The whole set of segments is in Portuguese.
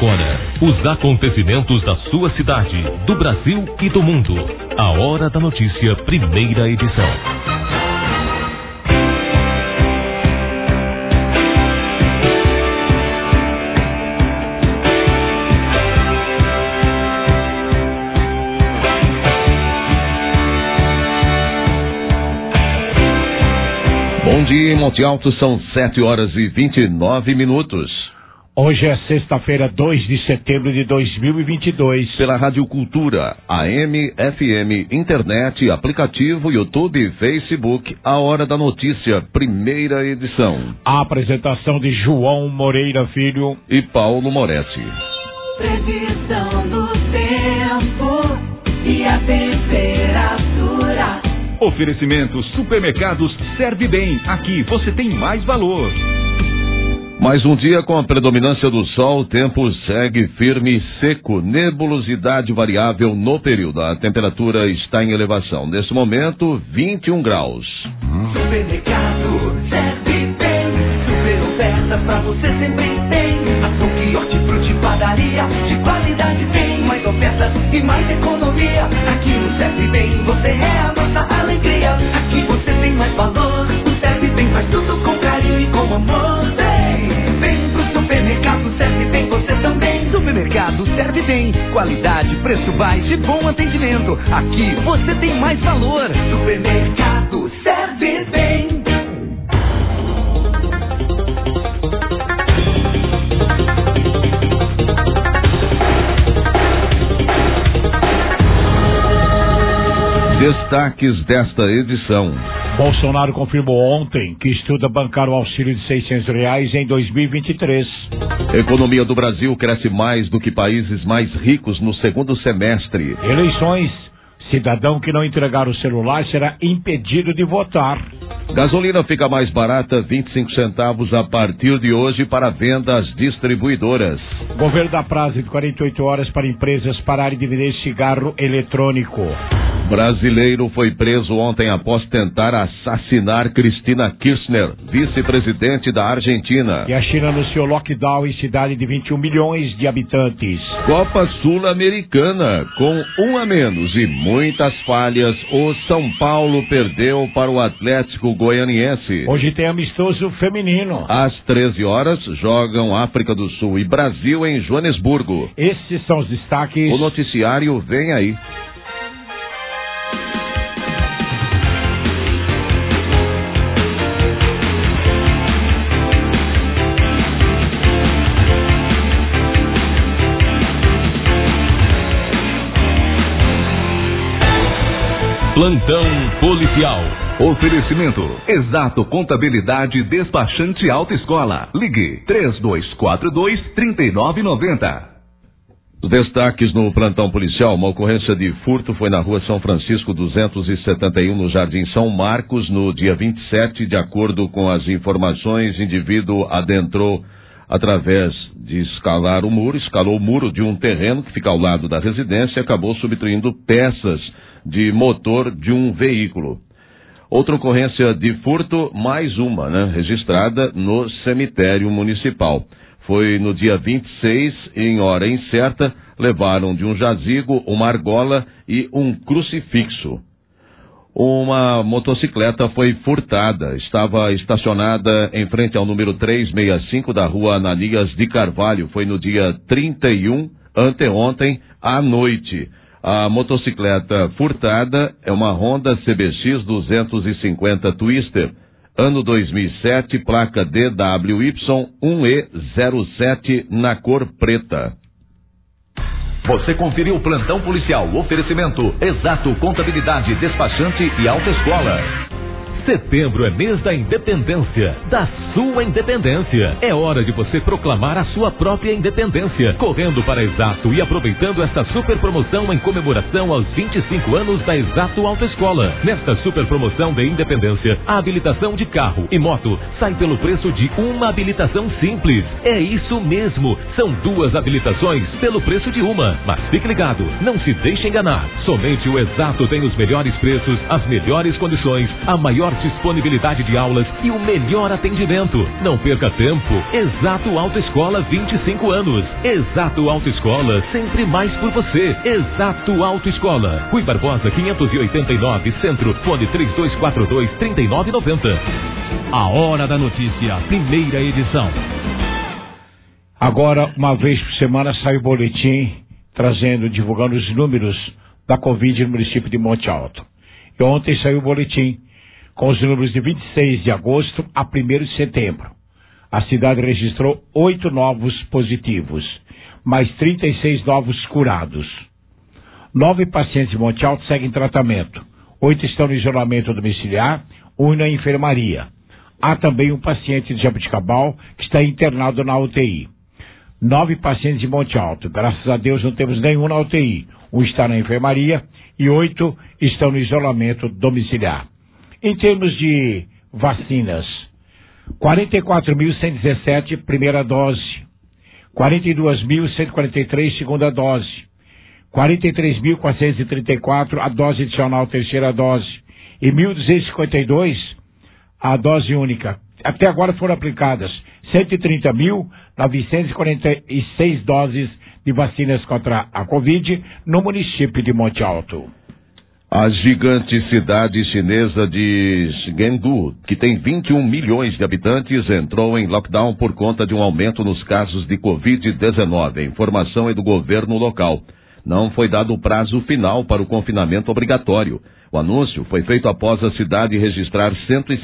agora, os acontecimentos da sua cidade, do Brasil e do mundo. A Hora da Notícia, primeira edição. Bom dia, em Monte Alto, são 7h29. Hoje é sexta-feira, 2 de setembro de 2022. Pela Rádio Cultura, AM, FM, internet, aplicativo, YouTube, Facebook, a Hora da Notícia, primeira edição. A apresentação de João Moreira Filho e Paulo Moretti. Previsão do tempo e a temperatura. Oferecimento Supermercados Serve Bem. Aqui você tem mais valor. Mais um dia com a predominância do sol, o tempo segue firme e seco, nebulosidade variável no período. A temperatura está em elevação. Nesse momento, 21 graus. Supermercado Serve Bem. Super ofertas pra você sempre tem. Açougue, hortifruti, padaria, de qualidade tem. Mais ofertas e mais economia. Aqui no Serve Bem você é a nossa alegria. Aqui você tem mais valor. O Serve Bem faz tudo com carinho e com amor. Vem pro supermercado Serve Bem você também. Supermercado Serve Bem. Qualidade, preço baixo e bom atendimento. Aqui você tem mais valor. Supermercado Serve Bem. Destaques desta edição. Bolsonaro confirmou ontem que estuda bancar o auxílio de R$600 em 2023. Economia do Brasil cresce mais do que países mais ricos no segundo semestre. Eleições. Cidadão que não entregar o celular será impedido de votar. Gasolina fica mais barata, 25 centavos a partir de hoje para venda às distribuidoras. Governo dá prazo de 48 horas para empresas pararem de vender cigarro eletrônico. Brasileiro foi preso ontem após tentar assassinar Cristina Kirchner, vice-presidente da Argentina. E a China anunciou lockdown em cidade de 21 milhões de habitantes. Copa Sul-Americana, com um a menos e muitas falhas, o São Paulo perdeu para o Atlético Goianiense. Hoje tem amistoso feminino. Às 13 horas, jogam África do Sul e Brasil em Joanesburgo. Esses são os destaques. O noticiário vem aí. Plantão policial. Oferecimento Exato Contabilidade Despachante Autoescola. Ligue 3242-3990. Os destaques no plantão policial. Uma ocorrência de furto foi na rua São Francisco 271, no Jardim São Marcos, no dia 27. De acordo com as informações, indivíduo adentrou através de escalou o muro de um terreno que fica ao lado da residência e acabou subtraindo peças de motor de um veículo. Outra ocorrência de furto, mais uma, registrada no cemitério municipal. Foi no dia 26, em hora incerta, levaram de um jazigo uma argola e um crucifixo. Uma motocicleta foi furtada, estava estacionada em frente ao número 365 da rua Ananias de Carvalho. Foi no dia 31, anteontem, à noite. A motocicleta furtada é uma Honda CBX 250 Twister, ano 2007, placa DWY1E07 na cor preta. Você conferiu o plantão policial. Oferecimento Exato Contabilidade Despachante e Autoescola. Setembro é mês da independência, da sua independência. É hora de você proclamar a sua própria independência, correndo para a Exato e aproveitando esta super promoção em comemoração aos 25 anos da Exato Autoescola. Nesta super promoção de independência, a habilitação de carro e moto sai pelo preço de uma habilitação simples. É isso mesmo, são 2 habilitações pelo preço de uma. Mas fique ligado, não se deixe enganar. Somente o Exato tem os melhores preços, as melhores condições, a maior maior disponibilidade de aulas e o melhor atendimento. Não perca tempo. Exato Autoescola, 25 anos. Exato Autoescola, sempre mais por você. Exato Autoescola. Rui Barbosa, 589, Centro. Fone 3242-3990. A Hora da Notícia, primeira edição. Agora, uma vez por semana, sai o boletim divulgando os números da Covid no município de Monte Alto. E ontem saiu o boletim com os números de 26 de agosto a 1º de setembro. A cidade registrou 8 novos positivos, mais 36 novos curados. 9 pacientes de Monte Alto seguem tratamento. 8 estão no isolamento domiciliar, 1 na enfermaria. Há também um paciente de Jabuticabal que está internado na UTI. 9 pacientes de Monte Alto. Graças a Deus não temos nenhum na UTI. 1 está na enfermaria e 8 estão no isolamento domiciliar. Em termos de vacinas, 44.117 primeira dose, 42.143 segunda dose, 43.434 a dose adicional terceira dose e 1.252 a dose única. Até agora foram aplicadas 130.946 doses de vacinas contra a Covid no município de Monte Alto. A gigante cidade chinesa de Chengdu, que tem 21 milhões de habitantes, entrou em lockdown por conta de um aumento nos casos de Covid-19. A informação é do governo local. Não foi dado o prazo final para o confinamento obrigatório. O anúncio foi feito após a cidade registrar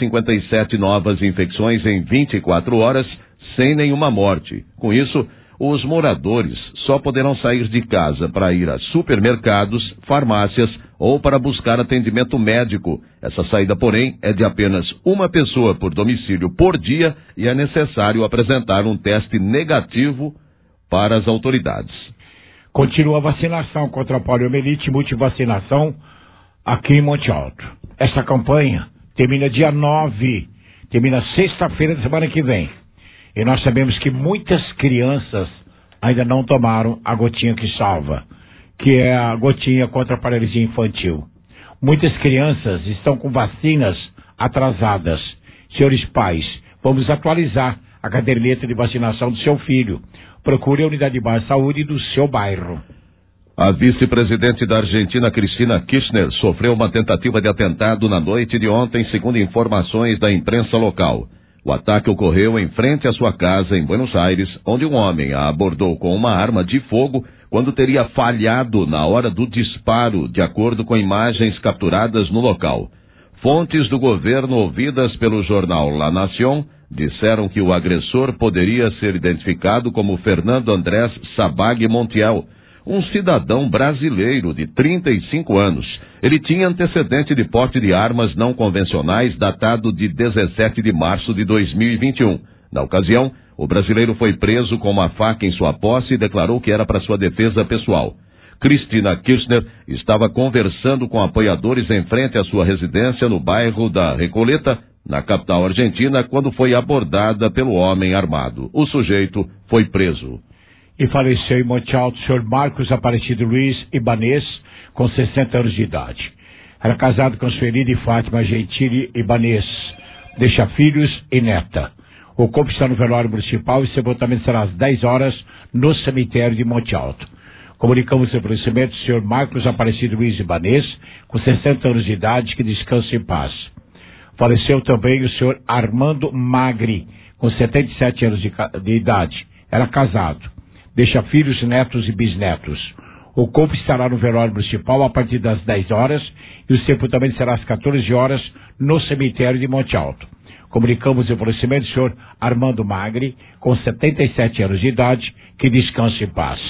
157 novas infecções em 24 horas, sem nenhuma morte. Com isso, os moradores só poderão sair de casa para ir a supermercados, farmácias ou para buscar atendimento médico. Essa saída, porém, é de apenas uma pessoa por domicílio por dia e é necessário apresentar um teste negativo para as autoridades. Continua a vacinação contra a poliomielite e multivacinação aqui em Monte Alto. Essa campanha termina dia 9, termina sexta-feira da semana que vem. E nós sabemos que muitas crianças ainda não tomaram a gotinha que salva, que é a gotinha contra a paralisia infantil. Muitas crianças estão com vacinas atrasadas. Senhores pais, vamos atualizar a caderneta de vacinação do seu filho. Procure a unidade de base de saúde do seu bairro. A vice-presidente da Argentina, Cristina Kirchner, sofreu uma tentativa de atentado na noite de ontem, segundo informações da imprensa local. O ataque ocorreu em frente à sua casa em Buenos Aires, onde um homem a abordou com uma arma de fogo quando teria falhado na hora do disparo, de acordo com imagens capturadas no local. Fontes do governo ouvidas pelo jornal La Nación disseram que o agressor poderia ser identificado como Fernando Andrés Sabag Montiel, um cidadão brasileiro de 35 anos. Ele tinha antecedente de porte de armas não convencionais datado de 17 de março de 2021. Na ocasião, o brasileiro foi preso com uma faca em sua posse e declarou que era para sua defesa pessoal. Cristina Kirchner estava conversando com apoiadores em frente à sua residência no bairro da Recoleta, na capital argentina, quando foi abordada pelo homem armado. O sujeito foi preso. E faleceu em Monte Alto o senhor Marcos Aparecido Luiz Ibanez, com 60 anos de idade. Era casado com Sueli Fátima Gentili Ibanez, deixa filhos e neta. O corpo está no velório municipal e sepultamento será às 10 horas no cemitério de Monte Alto. Comunicamos o falecimento do senhor Marcos Aparecido Luiz Ibanez, com 60 anos de idade, que descanse em paz. Faleceu também o senhor Armando Magri, com 77 anos de idade. Era casado. Deixa filhos, netos e bisnetos. O corpo estará no velório municipal a partir das 10 horas e o sepultamento será às 14 horas no cemitério de Monte Alto. Comunicamos o falecimento do senhor Armando Magri, com 77 anos de idade, que descanse em paz.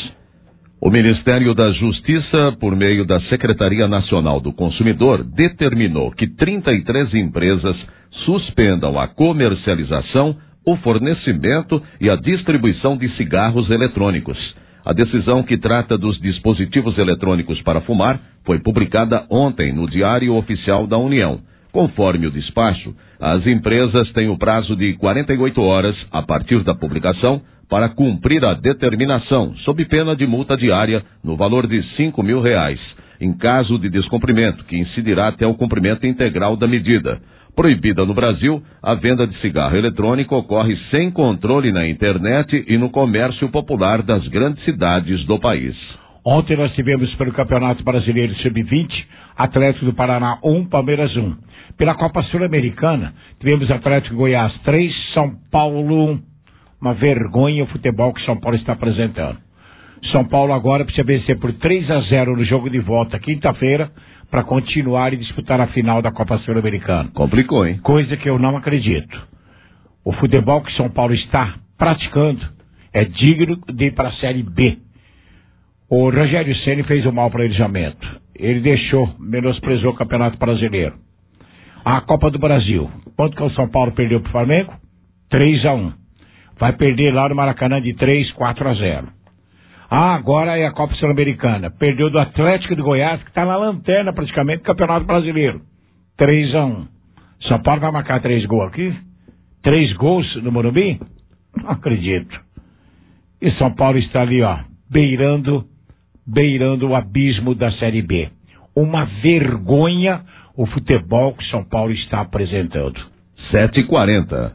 O Ministério da Justiça, por meio da Secretaria Nacional do Consumidor, determinou que 33 empresas suspendam a comercialização, o fornecimento e a distribuição de cigarros eletrônicos. A decisão, que trata dos dispositivos eletrônicos para fumar, foi publicada ontem no Diário Oficial da União. Conforme o despacho, as empresas têm o prazo de 48 horas a partir da publicação para cumprir a determinação, sob pena de multa diária no valor de R$5.000, em caso de descumprimento, que incidirá até o cumprimento integral da medida. Proibida no Brasil, a venda de cigarro eletrônico ocorre sem controle na internet e no comércio popular das grandes cidades do país. Ontem nós tivemos pelo Campeonato Brasileiro Sub-20, Atlético do Paraná 1, Palmeiras 1. Pela Copa Sul-Americana, tivemos Atlético Goiás 3, São Paulo 1. Uma vergonha o futebol que São Paulo está apresentando. São Paulo agora precisa vencer por 3-0 no jogo de volta, quinta-feira, para continuar e disputar a final da Copa Sul-Americana. Complicou, hein? Coisa que eu não acredito. O futebol que São Paulo está praticando é digno de ir para a Série B. O Rogério Ceni fez um mau planejamento. Ele menosprezou o Campeonato Brasileiro. A Copa do Brasil. Quanto que o São Paulo perdeu para o Flamengo? 3-1. Vai perder lá no Maracanã de 3-4-0. Agora é a Copa Sul-Americana. Perdeu do Atlético de Goiás, que está na lanterna praticamente do Campeonato Brasileiro. 3-1. São Paulo vai marcar 3 gols aqui? 3 gols no Morumbi? Não acredito. E São Paulo está ali, ó, beirando o abismo da Série B. Uma vergonha o futebol que São Paulo está apresentando. 7h40.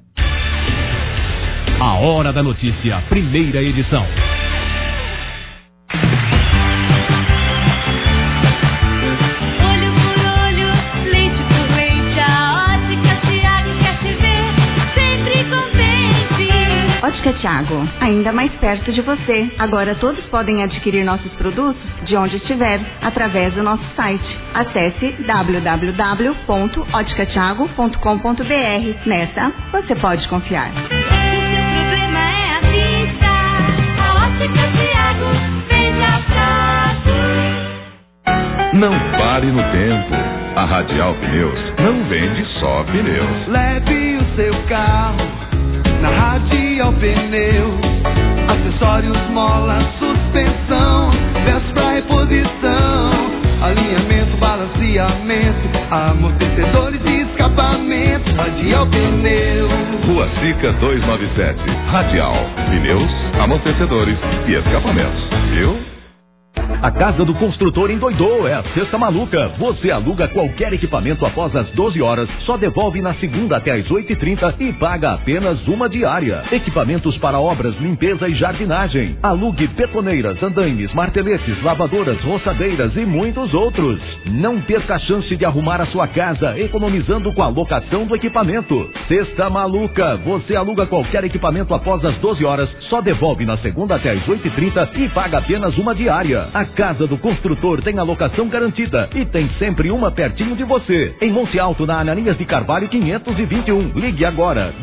A Hora da Notícia, primeira edição. Olho por olho, leite por leite, a Ótica Thiago quer te ver sempre contente. Ótica Thiago, ainda mais perto de você. Agora todos podem adquirir nossos produtos de onde estiver, através do nosso site. Acesse www.oticathiago.com.br. Nessa, você pode confiar. O seu problema é a vista, a Ótica Thiago vem pra frente. Não pare no tempo. A Radial Pneus não vende só pneus. Leve o seu carro na Radial Pneus. Acessórios, mola, suspensão, peças pra reposição, alinhamento, balanceamento, amortecedores e escapamento. Radial Pneus. Rua Sica 297. Radial. Pneus, amortecedores e escapamentos. Viu? A Casa do Construtor endoidou, é a Sexta Maluca. Você aluga qualquer equipamento após as 12 horas, só devolve na segunda até as 8h30 e paga apenas uma diária. Equipamentos para obras, limpeza e jardinagem. Alugue betoneiras, andaimes, marteletes, lavadoras, roçadeiras e muitos outros. Não perca a chance de arrumar a sua casa, economizando com a locação do equipamento. Sexta Maluca. Você aluga qualquer equipamento após as 12 horas, só devolve na segunda até as 8h30 e paga apenas uma diária. A Casa do Construtor tem a locação garantida e tem sempre uma pertinho de você. Em Monte Alto, na Ananias de Carvalho 521. Ligue agora,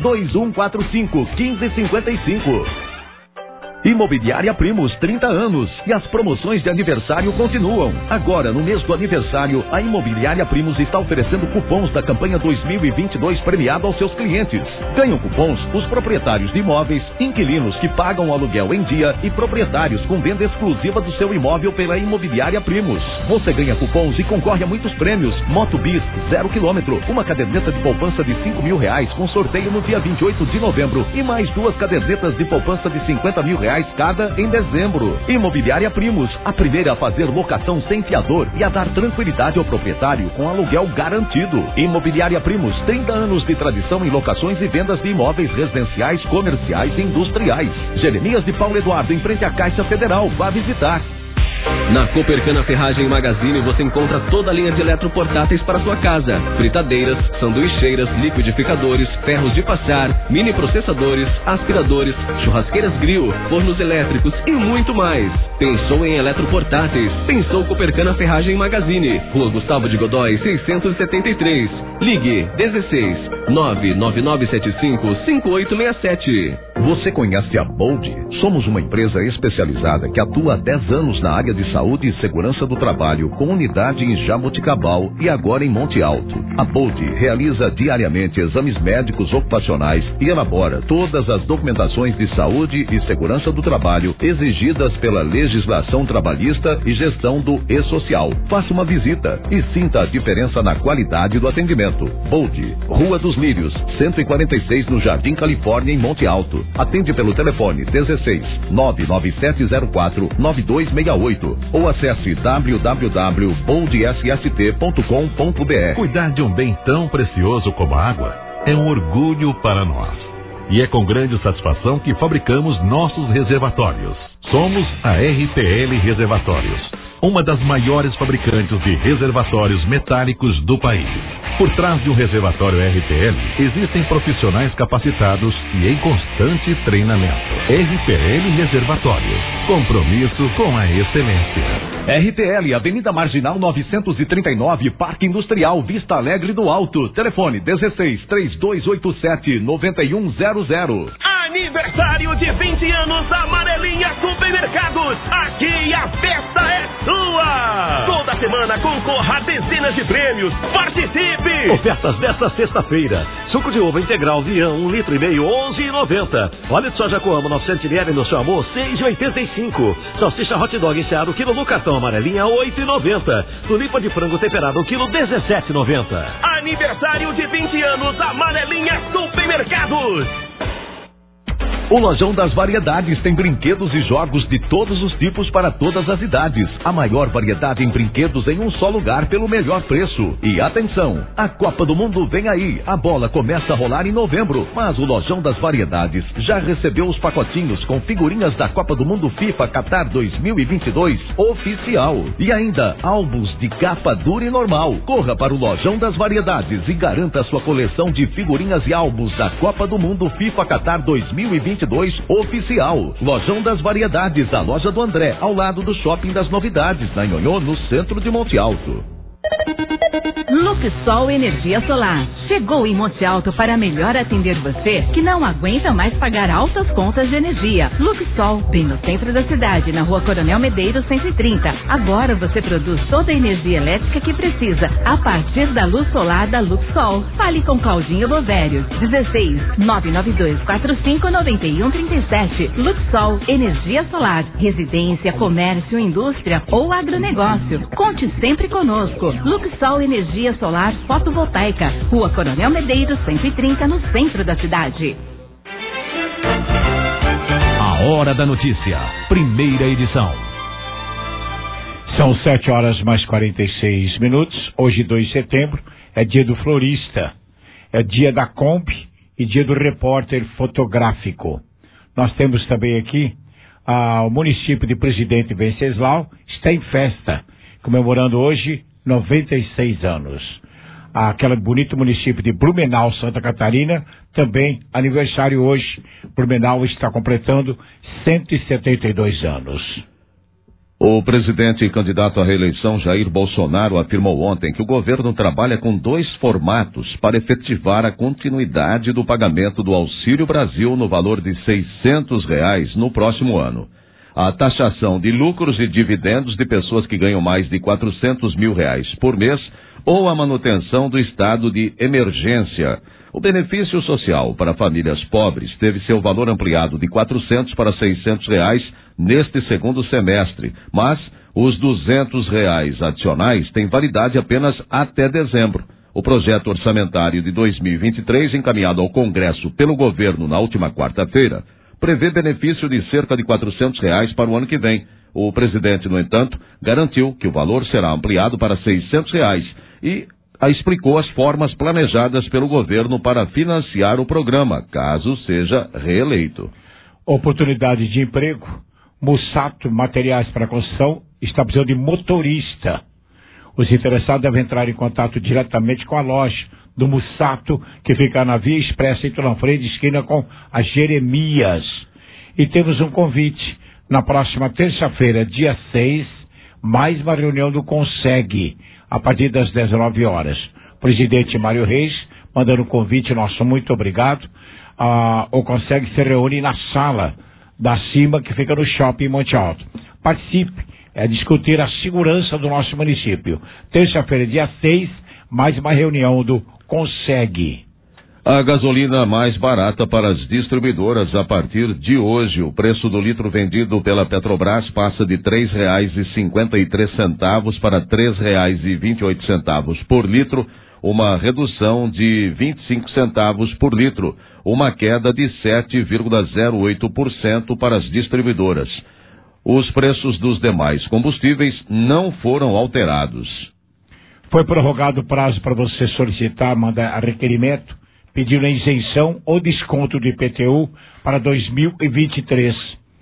2145-1555. Imobiliária Primos, 30 anos. E as promoções de aniversário continuam. Agora, no mês do aniversário, a Imobiliária Primos está oferecendo cupons da campanha 2022 premiado aos seus clientes. Ganham cupons os proprietários de imóveis, inquilinos que pagam o aluguel em dia e proprietários com venda exclusiva do seu imóvel pela Imobiliária Primos. Você ganha cupons e concorre a muitos prêmios. Moto Bis, 0 km, uma caderneta de poupança de R$5.000 com sorteio no dia 28 de novembro e mais 2 cadernetas de poupança de R$50.000 cada em dezembro. Imobiliária Primos, a primeira a fazer locação sem fiador e a dar tranquilidade ao proprietário com aluguel garantido. Imobiliária Primos, 30 anos de tradição em locações e vendas de imóveis residenciais, comerciais e industriais. Jeremias de Paulo Eduardo, em frente à Caixa Federal. Vá visitar. Na Copercana Ferragem Magazine você encontra toda a linha de eletroportáteis para sua casa. Fritadeiras, sanduicheiras, liquidificadores, ferros de passar, mini processadores, aspiradores, churrasqueiras grill, fornos elétricos e muito mais. Pensou em eletroportáteis? Pensou Copercana Ferragem Magazine. Rua Gustavo de Godói, 673. Ligue 16 99975 5867. Você conhece a Bold? Somos uma empresa especializada que atua há 10 anos na área de saúde e segurança do trabalho, com unidade em Jaboticabal e agora em Monte Alto. A Bold realiza diariamente exames médicos ocupacionais e elabora todas as documentações de saúde e segurança do trabalho exigidas pela legislação trabalhista e gestão do E-Social. Faça uma visita e sinta a diferença na qualidade do atendimento. Bold, Rua dos Lírios, 146 no Jardim Califórnia, em Monte Alto. Atende pelo telefone 16 99704-9268 ou acesse www.boldsst.com.br. Cuidar de um bem tão precioso como a água é um orgulho para nós. E é com grande satisfação que fabricamos nossos reservatórios. Somos a RPL Reservatórios, uma das maiores fabricantes de reservatórios metálicos do país. Por trás de um reservatório RPL, existem profissionais capacitados e em constante treinamento. RPL Reservatórios, compromisso com a excelência. RPL, Avenida Marginal 939, Parque Industrial, Vista Alegre do Alto. Telefone 16 3287 9100. Aniversário de 20 anos Amarelinha Supermercados. Aqui a festa é sua. Toda semana concorra a dezenas de prêmios. Participe! Ofertas desta sexta-feira. Suco de uva integral Vian, 1,5 litro, 11,90. Óleo de soja Coamo 900 ml no seu amor, 6,85. Salsicha hot dog encheado, quilo no cartão Amarelinha, 8,90. Tulipa de frango temperado, 1 quilo, 17,90. Aniversário de 20 anos Amarelinha Supermercados. O Lojão das Variedades tem brinquedos e jogos de todos os tipos para todas as idades. A maior variedade em brinquedos em um só lugar pelo melhor preço. E atenção, a Copa do Mundo vem aí. A bola começa a rolar em novembro, mas o Lojão das Variedades já recebeu os pacotinhos com figurinhas da Copa do Mundo FIFA Qatar 2022 oficial. E ainda álbuns de capa dura e normal. Corra para o Lojão das Variedades e garanta sua coleção de figurinhas e álbuns da Copa do Mundo FIFA Qatar 2022 oficial. Lojão das Variedades, a loja do André, ao lado do Shopping das Novidades, na Nhonhô, no centro de Monte Alto. Luxol Energia Solar. Chegou em Monte Alto para melhor atender você que não aguenta mais pagar altas contas de energia. Luxol, bem no centro da cidade, na Rua Coronel Medeiros 130. Agora você produz toda a energia elétrica que precisa a partir da luz solar da Luxol. Fale com Claudinho Bovério, 16 992459137. Luxol Energia Solar. Residência, comércio, indústria ou agronegócio. Conte sempre conosco. Luxol Energia Solar Fotovoltaica, Rua Coronel Medeiros 130, no centro da cidade. A Hora da Notícia, primeira edição. São 7h mais 46. Hoje, 2 de setembro, é dia do florista, é dia da Kombi e dia do repórter fotográfico. Nós temos também aqui o município de Presidente Venceslau, está em festa, comemorando hoje 96 anos. Aquele bonito município de Blumenau, Santa Catarina, também aniversário hoje. Blumenau está completando 172 anos. O presidente e candidato à reeleição Jair Bolsonaro afirmou ontem que o governo trabalha com 2 formatos para efetivar a continuidade do pagamento do Auxílio Brasil no valor de R$600 no próximo ano. A taxação de lucros e dividendos de pessoas que ganham mais de R$400 mil por mês ou a manutenção do estado de emergência. O benefício social para famílias pobres teve seu valor ampliado de R$400 para R$600 neste segundo semestre, mas os R$200 adicionais têm validade apenas até dezembro. O projeto orçamentário de 2023, encaminhado ao Congresso pelo governo na última quarta-feira, prevê benefício de cerca de R$400 para o ano que vem. O presidente, no entanto, garantiu que o valor será ampliado para R$600 e explicou as formas planejadas pelo governo para financiar o programa, caso seja reeleito. Oportunidade de emprego. Mussato Materiais para Construção está precisando de motorista. Os interessados devem entrar em contato diretamente com a loja do Mussato, que fica na Via Expressa em Tulam Freire, esquina com a Jeremias. E temos um convite. Na próxima terça-feira, dia 6, mais uma reunião do Consegue, a partir das 19 horas. Presidente Mário Reis, mandando um convite, nosso muito obrigado. O Consegue se reúne na sala da CIMA, que fica no Shopping Monte Alto. Participe, discutir a segurança do nosso município. Terça-feira, dia 6, mais uma reunião do Consegue. A gasolina mais barata para as distribuidoras a partir de hoje. O preço do litro vendido pela Petrobras passa de R$3,53 para R$3,28 por litro, uma redução de 25 centavos por litro, uma queda de 7,08% para as distribuidoras. Os preços dos demais combustíveis não foram alterados. Foi prorrogado o prazo para você solicitar, mandar requerimento, pedindo a isenção ou desconto do IPTU para 2023.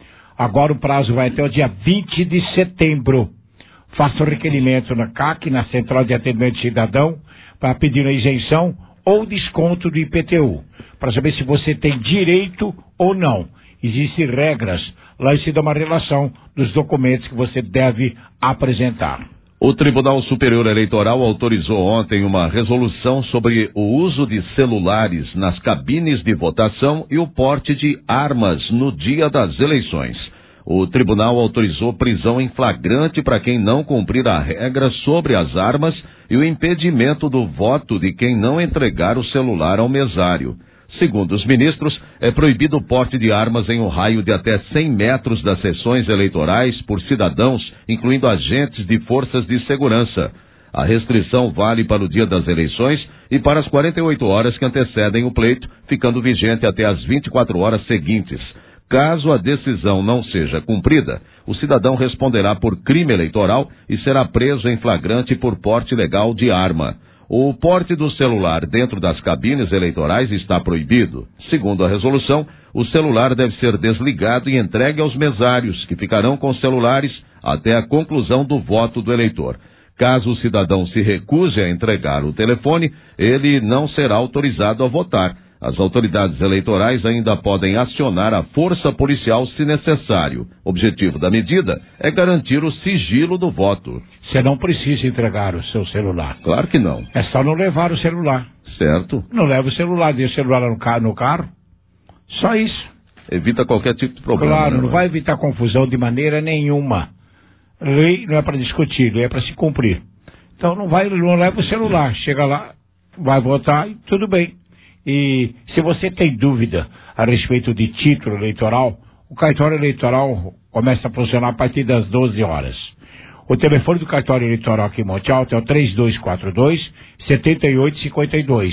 Agora o prazo vai até o dia 20 de setembro. Faça o requerimento na CAC, na Central de Atendimento Cidadão, para pedir a isenção ou desconto do IPTU, para saber se você tem direito ou não. Existem regras, lá se dá uma relação dos documentos que você deve apresentar. O Tribunal Superior Eleitoral autorizou ontem uma resolução sobre o uso de celulares nas cabines de votação e o porte de armas no dia das eleições. O tribunal autorizou prisão em flagrante para quem não cumprir a regra sobre as armas e o impedimento do voto de quem não entregar o celular ao mesário. Segundo os ministros, é proibido o porte de armas em um raio de até 100 metros das sessões eleitorais por cidadãos, incluindo agentes de forças de segurança. A restrição vale para o dia das eleições e para as 48 horas que antecedem o pleito, ficando vigente até as 24 horas seguintes. Caso a decisão não seja cumprida, o cidadão responderá por crime eleitoral e será preso em flagrante por porte ilegal de arma. O porte do celular dentro das cabines eleitorais está proibido. Segundo a resolução, o celular deve ser desligado e entregue aos mesários, que ficarão com os celulares até a conclusão do voto do eleitor. Caso o cidadão se recuse a entregar o telefone, ele não será autorizado a votar. As autoridades eleitorais ainda podem acionar a força policial se necessário. O objetivo da medida é garantir o sigilo do voto. Você não precisa entregar o seu celular. Claro que não. É só não levar o celular. Certo. Não leva o celular, deixa o celular no carro. Só isso. Evita qualquer tipo de problema. Claro, né? não vai evitar confusão de maneira nenhuma. Lei não é para discutir, lei é para se cumprir. Então não leva o celular. Chega lá, vai votar e tudo bem. E se você tem dúvida a respeito de título eleitoral, o cartório eleitoral começa a funcionar a partir das 12 horas. O telefone do cartório eleitoral aqui em Monte Alto é o 3242-7852.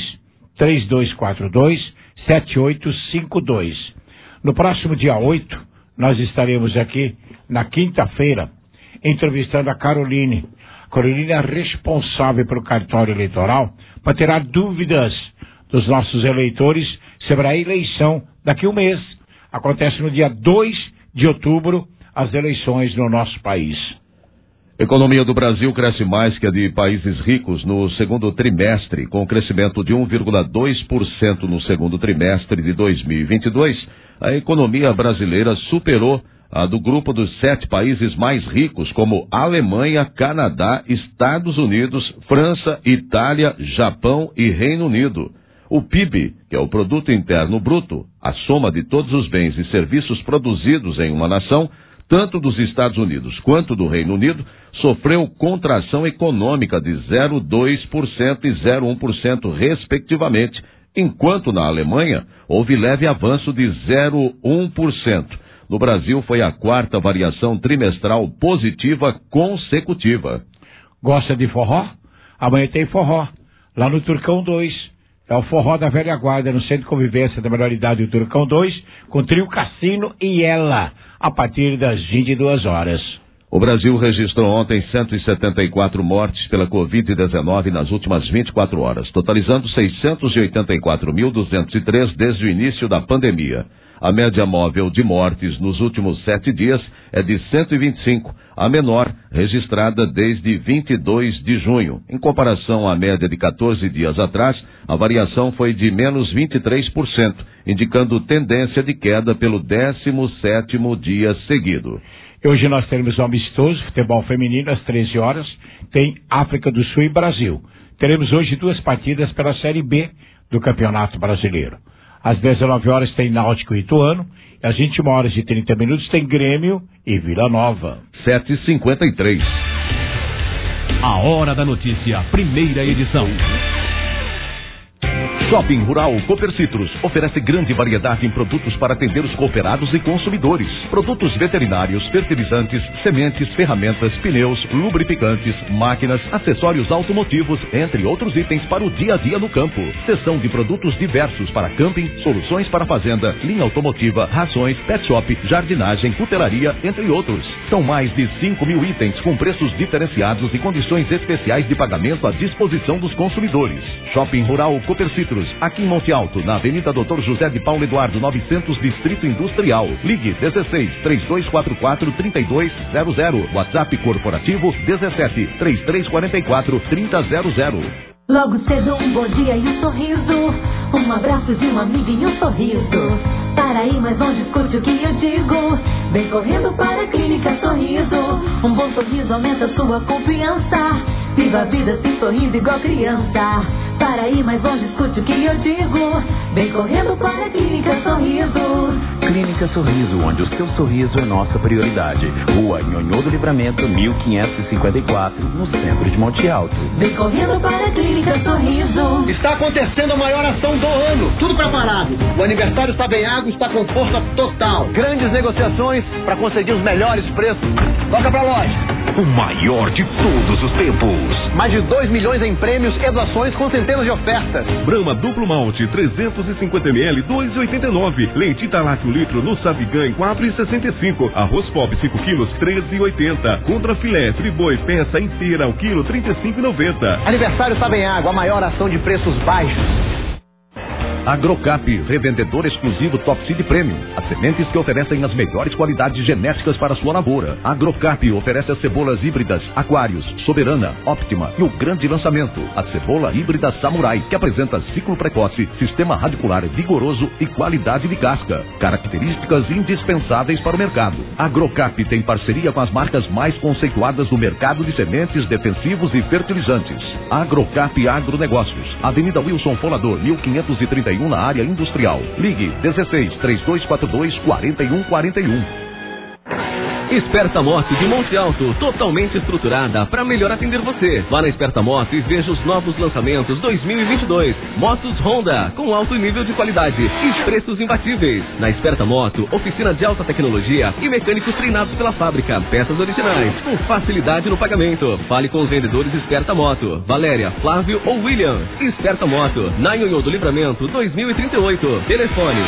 3242-7852. No próximo dia 8, nós estaremos aqui, na quinta-feira, entrevistando a Caroline. A Caroline é responsável pelo cartório eleitoral para tirar dúvidas dos nossos eleitores sobre a eleição daqui a um mês. Acontece no dia 2 de outubro, as eleições no nosso país. A economia do Brasil cresce mais que a de países ricos no segundo trimestre, com crescimento de 1,2% no segundo trimestre de 2022. A economia brasileira superou a do grupo dos 7 países mais ricos, como Alemanha, Canadá, Estados Unidos, França, Itália, Japão e Reino Unido. O PIB, que é o Produto Interno Bruto, a soma de todos os bens e serviços produzidos em uma nação, tanto dos Estados Unidos quanto do Reino Unido, sofreu contração econômica de 0,2% e 0,1% respectivamente, enquanto na Alemanha houve leve avanço de 0,1%. No Brasil foi a 4ª variação trimestral positiva consecutiva. Gosta de forró? Amanhã tem forró, lá no Turcão 2. É o forró da velha guarda, no Centro de Convivência da Melhor Idade do Turcão 2, com trio Cassino e Ela, a partir das 22 horas. O Brasil registrou ontem 174 mortes pela Covid-19 nas últimas 24 horas, totalizando 684.203 desde o início da pandemia. A média móvel de mortes nos últimos 7 dias é de 125, a menor registrada desde 22 de junho. Em comparação à média de 14 dias atrás, a variação foi de menos 23%, indicando tendência de queda pelo 17º dia seguido. Hoje nós teremos um amistoso, futebol feminino, às 13 horas, tem África do Sul e Brasil. Teremos hoje 2 partidas pela Série B do Campeonato Brasileiro. Às 19 horas tem Náutico e Ituano, e às 21 horas e 30 minutos tem Grêmio e Vila Nova. 7h53. A Hora da Notícia, primeira edição. Shopping Rural Copercitros oferece grande variedade em produtos para atender os cooperados e consumidores. Produtos veterinários, fertilizantes, sementes, ferramentas, pneus, lubrificantes, máquinas, acessórios automotivos, entre outros itens para o dia a dia no campo. Seção de produtos diversos para camping, soluções para fazenda, linha automotiva, rações, pet shop, jardinagem, cutelaria, entre outros. São mais de 5.000 itens com preços diferenciados e condições especiais de pagamento à disposição dos consumidores. Shopping Rural Copercitros, aqui em Monte Alto, na Avenida Dr. José de Paulo Eduardo 900, Distrito Industrial. Ligue 16 3244 3200. WhatsApp corporativo 17 3344 3000. Logo cedo um bom dia e um sorriso, um abraço de uma amiga e um sorriso. Para ir mais longe, escute o que eu digo. Vem correndo para a Clínica Sorriso. Um bom sorriso aumenta sua confiança. Viva a vida se sorrindo igual criança. Para ir mais longe, escute o que eu digo. Vem correndo para a Clínica Sorriso. Clínica Sorriso, onde o seu sorriso é nossa prioridade. Rua Nhonhô do Livramento, 1554, no centro de Monte Alto. Vem correndo para a Clínica Sorriso. Está acontecendo a maior ação do ano. Tudo preparado. O aniversário está bem água, está com força total. Grandes negociações para conseguir os melhores preços. Toca pra loja. O maior de todos os tempos. Mais de 2 milhões em prêmios e doações com centenas de ofertas. Brahma Duplo Malte 350ml 2,89. Leite Italate 1 litro no Savigan 4,65. Arroz Pop 5 quilos 13,80. Contra filé friboi peça inteira ao quilo 35,90. Aniversário está bem água, a maior ação de preços baixos. Agrocap, revendedor exclusivo Top Seed Premium. As sementes que oferecem as melhores qualidades genéticas para a sua lavoura. Agrocap oferece as cebolas híbridas Aquários, Soberana, Optima e o grande lançamento, a cebola híbrida Samurai, que apresenta ciclo precoce, sistema radicular vigoroso e qualidade de casca. Características indispensáveis para o mercado. Agrocap tem parceria com as marcas mais conceituadas do mercado de sementes, defensivos e fertilizantes. Agrocap Agronegócios, Avenida Wilson Folador, 1531, na área industrial. Ligue 16 3242 4141. Esperta Moto de Monte Alto, totalmente estruturada para melhor atender você. Vá na Esperta Moto e veja os novos lançamentos 2022. Motos Honda, com alto nível de qualidade e preços imbatíveis. Na Esperta Moto, oficina de alta tecnologia e mecânicos treinados pela fábrica. Peças originais, com facilidade no pagamento. Fale com os vendedores Esperta Moto, Valéria, Flávio ou William. Esperta Moto, na Nhonhô do Livramento 2038. Telefone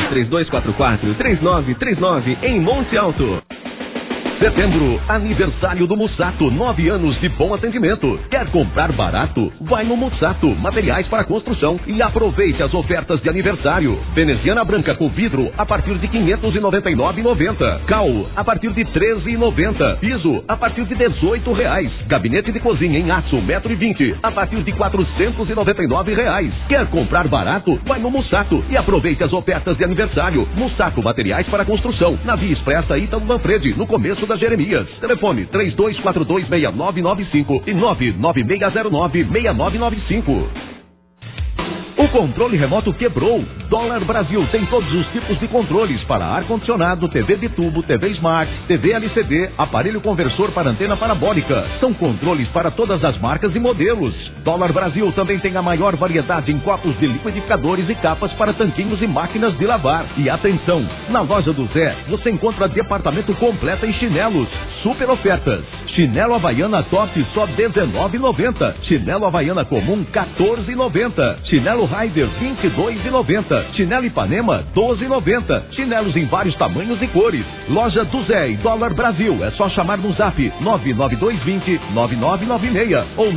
3244-3939 em Monte Alto. Setembro, aniversário do Mussato, 9 anos de bom atendimento. Quer comprar barato? Vai no Mussato, materiais para construção, e aproveite as ofertas de aniversário. Veneziana branca com vidro a partir de R$ 599,90. Cal a partir de R$ 13,90. Piso a partir de R$ 18,00. Gabinete de cozinha em aço 1,20 m a partir de R$ 499,00. Quer comprar barato? Vai no Mussato e aproveite as ofertas de aniversário. Mussato, materiais para construção, na Via Expressa Ítalo Manfredi, no começo da Jeremias. Telefone 3242-6995 e 99609-6995. O controle remoto quebrou. Dólar Brasil tem todos os tipos de controles para ar-condicionado, TV de tubo, TV Smart, TV LCD, aparelho conversor para antena parabólica. São controles para todas as marcas e modelos. Dólar Brasil também tem a maior variedade em copos de liquidificadores e capas para tanquinhos e máquinas de lavar. E atenção, na loja do Zé você encontra departamento completo em chinelos. Super ofertas. Chinelo Havaiana Top só R$19,90. Chinelo Havaiana Comum R$14,90. Chinelo Rider R$22,90. Chinelo Ipanema R$12,90. Chinelos em vários tamanhos e cores. Loja do Zé e Dólar Brasil. É só chamar no zap 99220-9996 ou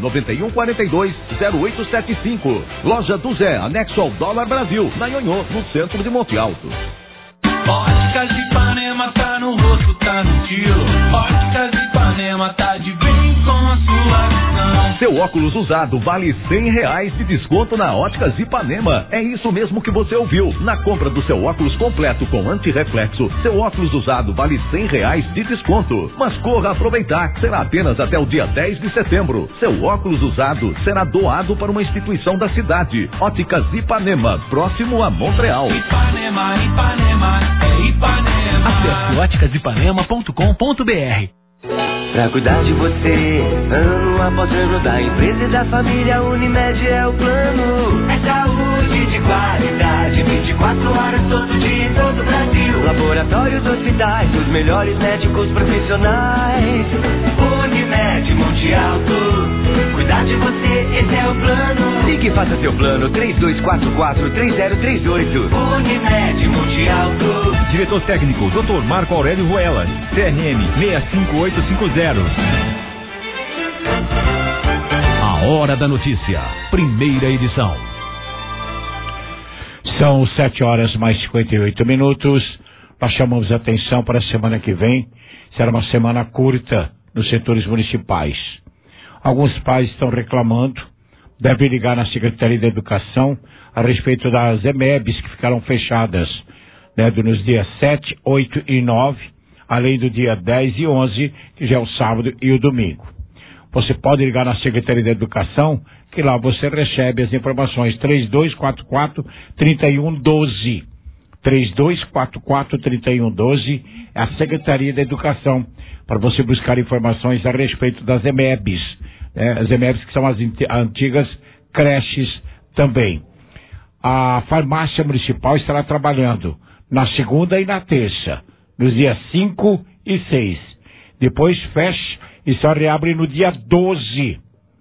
99142-0875. Loja do Zé, anexo ao Dólar Brasil, na Nhonhô, no centro de Monte Alto. Óticas de Ipanema tá no rosto, tá no tiro. Óticas de Ipanema tá de bem com a sua visão. Seu óculos usado vale R$100 de desconto na Óticas Ipanema. É isso mesmo que você ouviu. Na compra do seu óculos completo com antirreflexo, seu óculos usado vale R$100 de desconto. Mas corra aproveitar. Será apenas até o dia 10 de setembro. Seu óculos usado será doado para uma instituição da cidade. Óticas Ipanema, próximo a Montreal. Ipanema, Ipanema, é Ipanema. Acesse óticasipanema.com.br. Pra cuidar de você, ano após ano, da empresa e da família, Unimed é o plano. É saúde de qualidade, 24 horas, todo dia, em todo o Brasil. Laboratórios, hospitais, os melhores médicos profissionais. Unimed Monte Alto, cuidar de você, esse é o plano. Ligue e faça seu plano, 3244-3038. Unimed Monte Alto. Diretor técnico, Dr. Marco Aurélio Ruelas, CRM 65850. A Hora da Notícia, primeira edição. São 7h mais 58. Nós chamamos a atenção para a semana que vem. Será uma semana curta nos setores municipais. Alguns pais estão reclamando, devem ligar na Secretaria da Educação a respeito das EMEBs que ficaram fechadas, né, nos dias 7, 8 e 9, além do dia 10 e 11, que já é o sábado e o domingo. Você pode ligar na Secretaria da Educação, que lá você recebe as informações. 3244-3112. 3244-3112 é a Secretaria da Educação, para você buscar informações a respeito das EMEBs. As EMEBs que são as antigas creches também. A farmácia municipal estará trabalhando na segunda e na terça, nos dias 5 e 6. Depois fecha e só reabre no dia 12.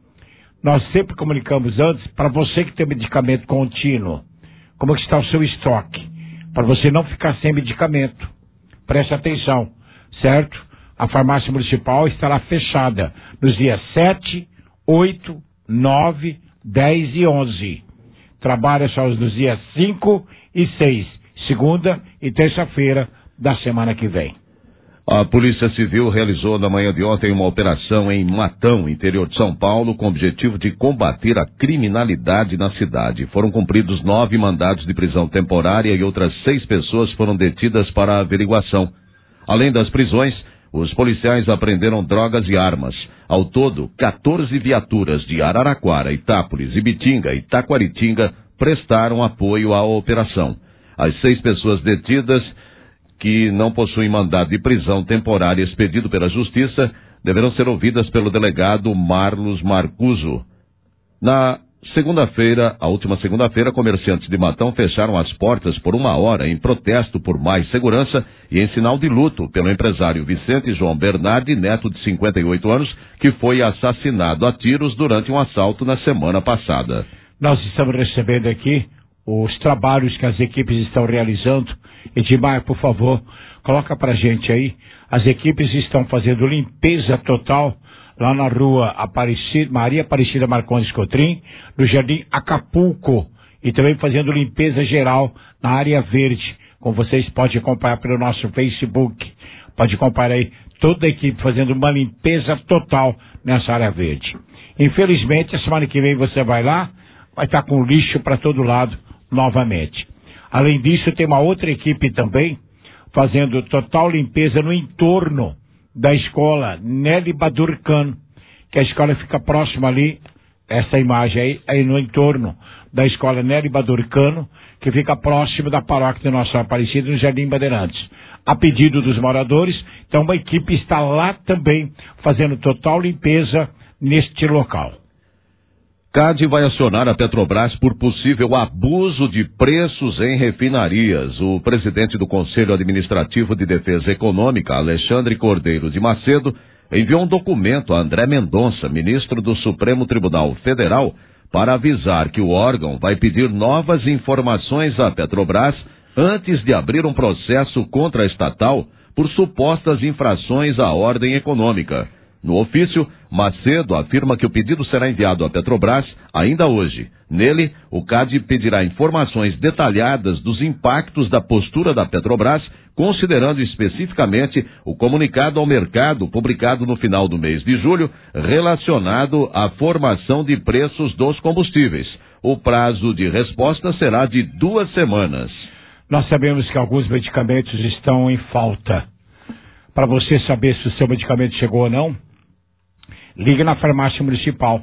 Nós sempre comunicamos antes para você que tem medicamento contínuo, como que está o seu estoque, para você não ficar sem medicamento. Preste atenção, certo? A farmácia municipal estará fechada nos dias 7, 8, 9, 10 e 11. Trabalha só nos dias 5 e 6, segunda e terça-feira da semana que vem. A Polícia Civil realizou na manhã de ontem uma operação em Matão, interior de São Paulo, com o objetivo de combater a criminalidade na cidade. Foram cumpridos 9 mandados de prisão temporária e outras 6 pessoas foram detidas para averiguação. Além das prisões, os policiais apreenderam drogas e armas. Ao todo, 14 viaturas de Araraquara, Itápolis, Ibitinga e Taquaritinga prestaram apoio à operação. As 6 pessoas detidas, que não possuem mandado de prisão temporária expedido pela Justiça, deverão ser ouvidas pelo delegado Marlos Marcuso. Na segunda-feira, a última segunda-feira, comerciantes de Matão fecharam as portas por 1 hora em protesto por mais segurança e em sinal de luto pelo empresário Vicente João Bernardi Neto, de 58 anos, que foi assassinado a tiros durante um assalto na semana passada. Nós estamos recebendo aqui os trabalhos que as equipes estão realizando. Edmar, por favor, coloca pra gente aí. As equipes estão fazendo limpeza total lá na rua Maria Aparecida Marcondes Cotrim, no Jardim Acapulco, e também fazendo limpeza geral na área verde, como vocês podem acompanhar pelo nosso Facebook. Pode acompanhar aí toda a equipe fazendo uma limpeza total nessa área verde. Infelizmente, a semana que vem você vai lá, vai estar com lixo para todo lado novamente. Além disso, tem uma outra equipe também fazendo total limpeza no entorno da escola Nelly Badurcano, que a escola fica próxima ali, essa imagem aí no entorno da escola Nelly Badurcano, que fica próximo da paróquia de Nossa Aparecida, no Jardim Bandeirantes. A pedido dos moradores, então uma equipe está lá também fazendo total limpeza neste local. CAD vai acionar a Petrobras por possível abuso de preços em refinarias. O presidente do Conselho Administrativo de Defesa Econômica, Alexandre Cordeiro de Macedo, enviou um documento a André Mendonça, ministro do Supremo Tribunal Federal, para avisar que o órgão vai pedir novas informações à Petrobras antes de abrir um processo contra a estatal por supostas infrações à ordem econômica. No ofício, Macedo afirma que o pedido será enviado à Petrobras ainda hoje. Nele, o CAD pedirá informações detalhadas dos impactos da postura da Petrobras, considerando especificamente o comunicado ao mercado publicado no final do mês de julho, relacionado à formação de preços dos combustíveis. O prazo de resposta será de 2 semanas. Nós sabemos que alguns medicamentos estão em falta. Para você saber se o seu medicamento chegou ou não, ligue na farmácia municipal,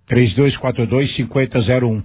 3242-5001.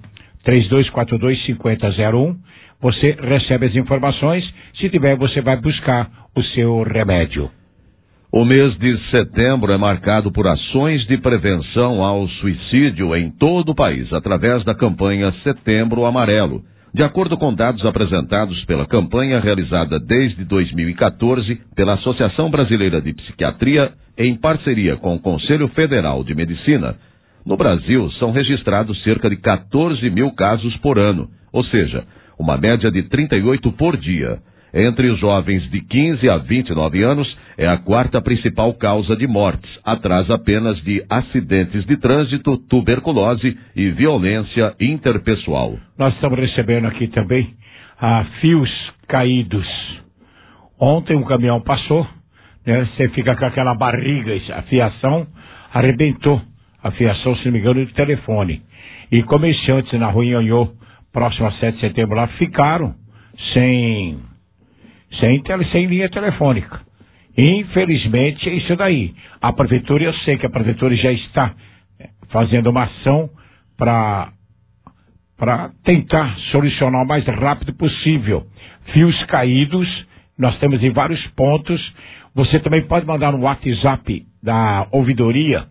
3242-5001. Você recebe as informações. Se tiver, você vai buscar o seu remédio. O mês de setembro é marcado por ações de prevenção ao suicídio em todo o país, através da campanha Setembro Amarelo. De acordo com dados apresentados pela campanha realizada desde 2014 pela Associação Brasileira de Psiquiatria, em parceria com o Conselho Federal de Medicina, no Brasil são registrados cerca de 14 mil casos por ano, ou seja, uma média de 38 por dia. Entre os jovens de 15 a 29 anos, é a quarta principal causa de mortes, atrás apenas de acidentes de trânsito, tuberculose e violência interpessoal. Nós estamos recebendo aqui também fios caídos. Ontem um caminhão passou, né? Você fica com aquela barriga, a fiação arrebentou. A fiação, se não me engano, do telefone. E comerciantes na Rua Nhonhô, próximo a 7 de setembro, lá ficaram sem linha telefônica. Infelizmente, é isso daí. A prefeitura, eu sei que a prefeitura já está fazendo uma ação para tentar solucionar o mais rápido possível. Fios caídos, nós temos em vários pontos. Você também pode mandar no WhatsApp da ouvidoria,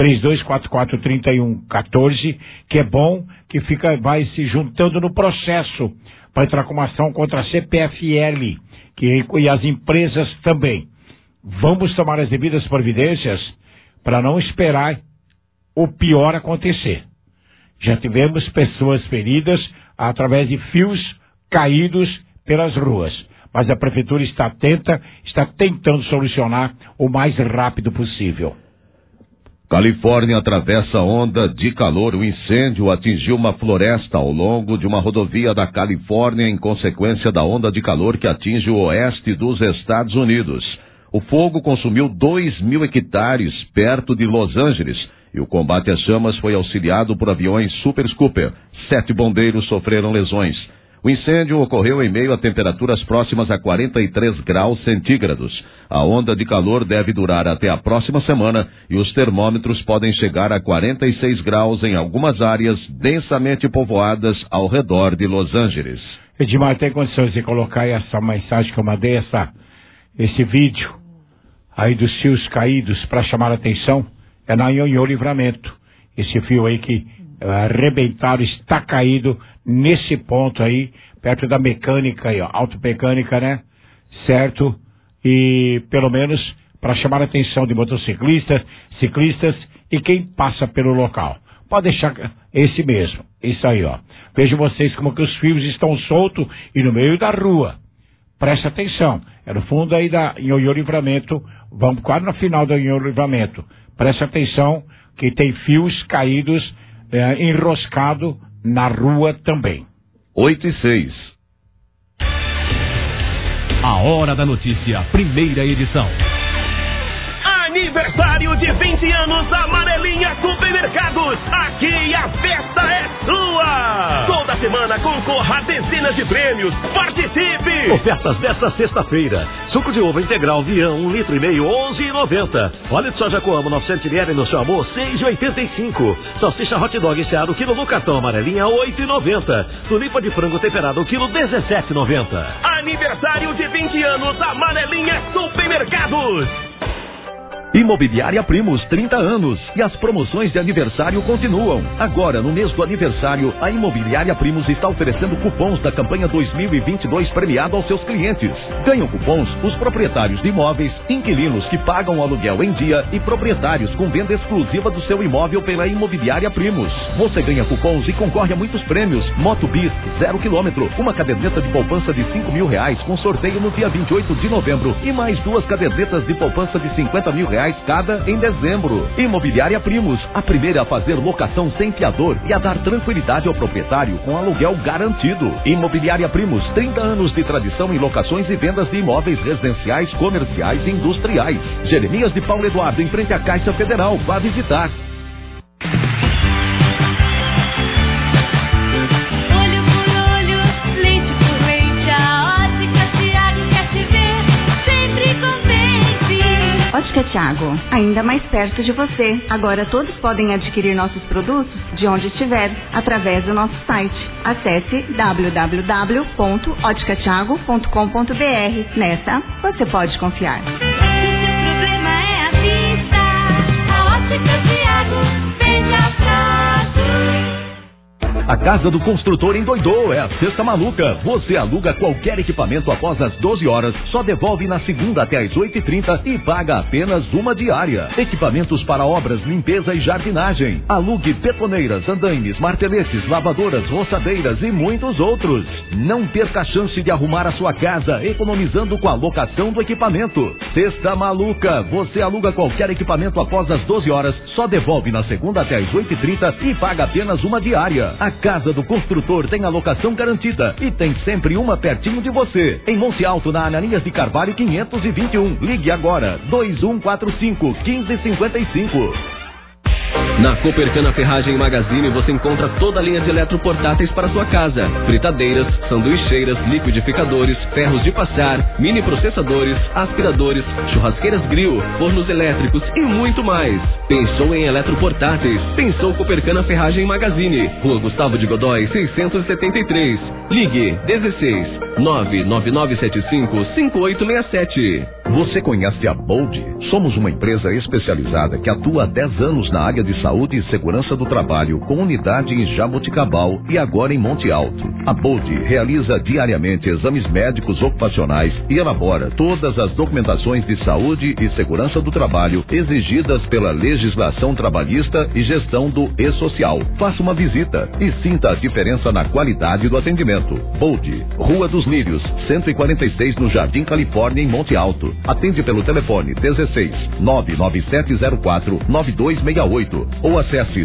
3244-3114, que é bom, que vai se juntando no processo para entrar com uma ação contra a CPFL e as empresas também. Vamos tomar as devidas providências para não esperar o pior acontecer. Já tivemos pessoas feridas através de fios caídos pelas ruas, mas a prefeitura está atenta, está tentando solucionar o mais rápido possível. Califórnia atravessa onda de calor. O incêndio atingiu uma floresta ao longo de uma rodovia da Califórnia em consequência da onda de calor que atinge o oeste dos Estados Unidos. O fogo consumiu 2.000 hectares perto de Los Angeles e o combate às chamas foi auxiliado por aviões Super Scooper. 7 bombeiros sofreram lesões. O incêndio ocorreu em meio a temperaturas próximas a 43 graus centígrados. A onda de calor deve durar até a próxima semana e os termômetros podem chegar a 46 graus em algumas áreas densamente povoadas ao redor de Los Angeles. Edmar, tem condições de colocar essa mensagem que eu mandei, esse vídeo aí dos fios caídos para chamar a atenção? É na Nhonhô Livramento. Esse fio aí que arrebentaram está caído nesse ponto aí, perto da mecânica aí, ó, automecânica, né? Certo? E pelo menos para chamar a atenção de motociclistas, ciclistas e quem passa pelo local. Pode deixar esse mesmo, isso aí, ó. Vejam vocês como que os fios estão soltos e no meio da rua. Presta atenção, é no fundo aí da Nhonhô Livramento, vamos quase no final da Nhonhô Livramento. Presta atenção que tem fios caídos, enroscado na rua também. 8:06. A Hora da Notícia, primeira edição. Aniversário de 20 anos Amarelinha Supermercados. Aqui a festa é sua. Toda semana concorra a dezenas de prêmios. Participe! Ofertas desta sexta-feira. Suco de uva integral Vião, 1,5 litro, 11,90. Óleo de soja Coamo 900 ml no seu amor, 6,85. Salsicha hot dog Seara, o quilo no cartão Amarelinha, 8,90. Tulipa de frango temperado, o quilo, 17,90. Aniversário de 20 anos Amarelinha Supermercados. Imobiliária Primos, 30 anos. E as promoções de aniversário continuam. Agora, no mês do aniversário, a Imobiliária Primos está oferecendo cupons da campanha 2022 premiado aos seus clientes. Ganham cupons os proprietários de imóveis, inquilinos que pagam o aluguel em dia e proprietários com venda exclusiva do seu imóvel pela Imobiliária Primos. Você ganha cupons e concorre a muitos prêmios. Moto Bis, 0 km, uma caderneta de poupança de R$5.000 com sorteio no dia 28 de novembro e mais 2 cadernetas de poupança de R$50.000 cada em dezembro. Imobiliária Primos, a primeira a fazer locação sem fiador e a dar tranquilidade ao proprietário com aluguel garantido. Imobiliária Primos, 30 anos de tradição em locações e vendas de imóveis residenciais, comerciais e industriais. Jeremias de Paulo Eduardo, em frente à Caixa Federal. Vá visitar. Ótica Thiago, ainda mais perto de você. Agora todos podem adquirir nossos produtos de onde estiver, através do nosso site. Acesse www.oticathiago.com.br. Nessa, você pode confiar. Se o seu problema Ótica Tiago, venha pra tu. A Casa do Construtor endoidou, é a Sexta Maluca. Você aluga qualquer equipamento após as 12 horas, só devolve na segunda até as 8h30 e paga apenas uma diária. Equipamentos para obras, limpeza e jardinagem. Alugue betoneiras, andaimes, marteletes, lavadoras, roçadeiras e muitos outros. Não perca a chance de arrumar a sua casa, economizando com a locação do equipamento. Sexta Maluca, você aluga qualquer equipamento após as 12 horas, só devolve na segunda até as 8h30 e paga apenas uma diária. A Casa do Construtor tem a locação garantida e tem sempre uma pertinho de você. Em Monte Alto, na Ananias de Carvalho 521. Ligue agora, 2145-1555. Na Copercana Ferragem Magazine você encontra toda a linha de eletroportáteis para sua casa. Fritadeiras, sanduicheiras, liquidificadores, ferros de passar, mini processadores, aspiradores, churrasqueiras grill, fornos elétricos e muito mais. Pensou em eletroportáteis? Pensou Copercana Ferragem Magazine. Rua Gustavo de Godói, 673. Ligue 16 99975-5867. Você conhece a Bold? Somos uma empresa especializada que atua há 10 anos na área de saúde e segurança do trabalho, com unidade em Jaboticabal e agora em Monte Alto. A Bold realiza diariamente exames médicos ocupacionais e elabora todas as documentações de saúde e segurança do trabalho exigidas pela legislação trabalhista e gestão do E-Social. Faça uma visita e sinta a diferença na qualidade do atendimento. Bold, Rua dos Lírios, 146 no Jardim Califórnia, em Monte Alto. Atende pelo telefone 16 99704-9268 ou acesse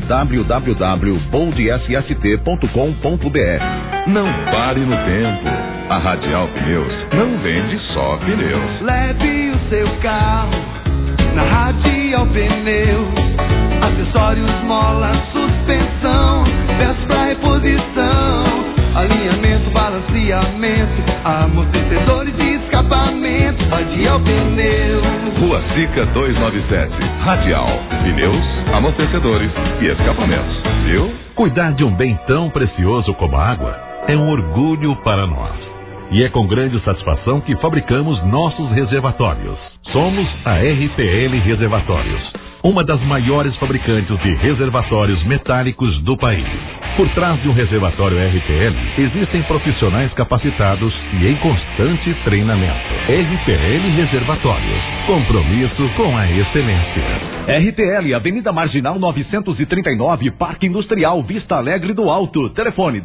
www.boldsst.com.br. Não pare no tempo. A Radial Pneus não vende só pneus. Leve o seu carro na Radial Pneus. Acessórios, mola, suspensão, peças pra reposição, alinhamento, balanceamento, amortecedores de escapamento. Radial Pneus. Rua Sica 297. Radial Pneus, amortecedores e escapamentos. Viu? Cuidar de um bem tão precioso como a água é um orgulho para nós. E é com grande satisfação que fabricamos nossos reservatórios. Somos a RPL Reservatórios, uma das maiores fabricantes de reservatórios metálicos do país. Por trás de um reservatório RPL, existem profissionais capacitados e em constante treinamento. RPL Reservatórios, compromisso com a excelência. RPL, Avenida Marginal 939, Parque Industrial, Vista Alegre do Alto. Telefone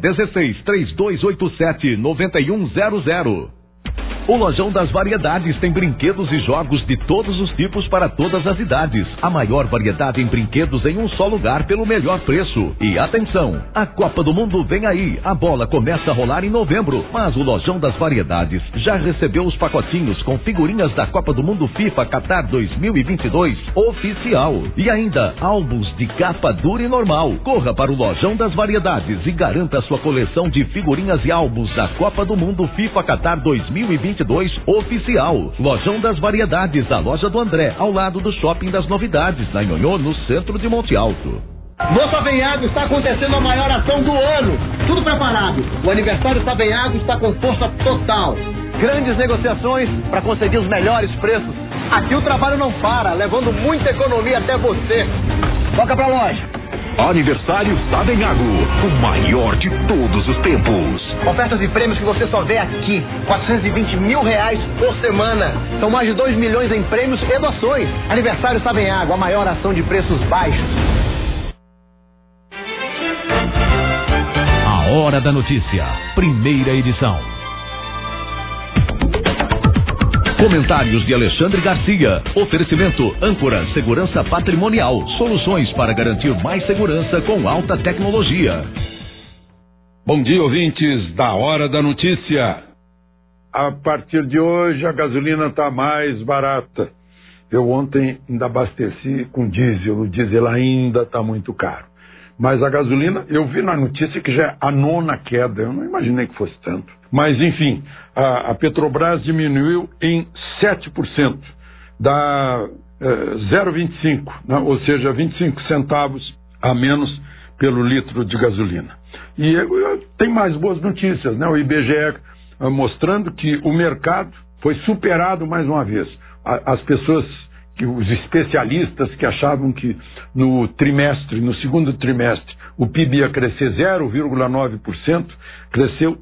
16-3287-9100. O Lojão das Variedades tem brinquedos e jogos de todos os tipos para todas as idades. A maior variedade em brinquedos em um só lugar pelo melhor preço. E atenção, a Copa do Mundo vem aí. A bola começa a rolar em novembro, mas o Lojão das Variedades já recebeu os pacotinhos com figurinhas da Copa do Mundo FIFA Qatar 2022 oficial. E ainda álbuns de capa dura e normal. Corra para o Lojão das Variedades e garanta sua coleção de figurinhas e álbuns da Copa do Mundo FIFA Qatar 2022 oficial. Lojão das Variedades, a loja do André, ao lado do Shopping das Novidades, na Nhonhô, no centro de Monte Alto. Moça Venhago, está acontecendo a maior ação do ano. Tudo preparado. O aniversário Savenhago está com força total. Grandes negociações para conseguir os melhores preços. Aqui o trabalho não para, levando muita economia até você. Toca pra loja. Aniversário Savenhago, o maior de todos os tempos. Ofertas e prêmios que você só vê aqui. R$420 mil por semana. São mais de 2 milhões em prêmios e doações. Aniversário Savenhago, a maior ação de preços baixos. A Hora da Notícia, primeira edição. Comentários de Alexandre Garcia. Oferecimento Âncora Segurança Patrimonial. Soluções para garantir mais segurança com alta tecnologia. Bom dia, ouvintes da Hora da Notícia. A partir de hoje a gasolina está mais barata. Eu ontem ainda abasteci com diesel. O diesel ainda está muito caro. Mas a gasolina, eu vi na notícia que já é a 9ª queda. Eu não imaginei que fosse tanto. Mas, enfim, a Petrobras diminuiu em 7%, dá 0,25, né? Ou seja, 25 centavos a menos pelo litro de gasolina. E tem mais boas notícias, né? O IBGE mostrando que o mercado foi superado mais uma vez. As pessoas que os especialistas que achavam que no segundo trimestre, o PIB ia crescer 0,9%, cresceu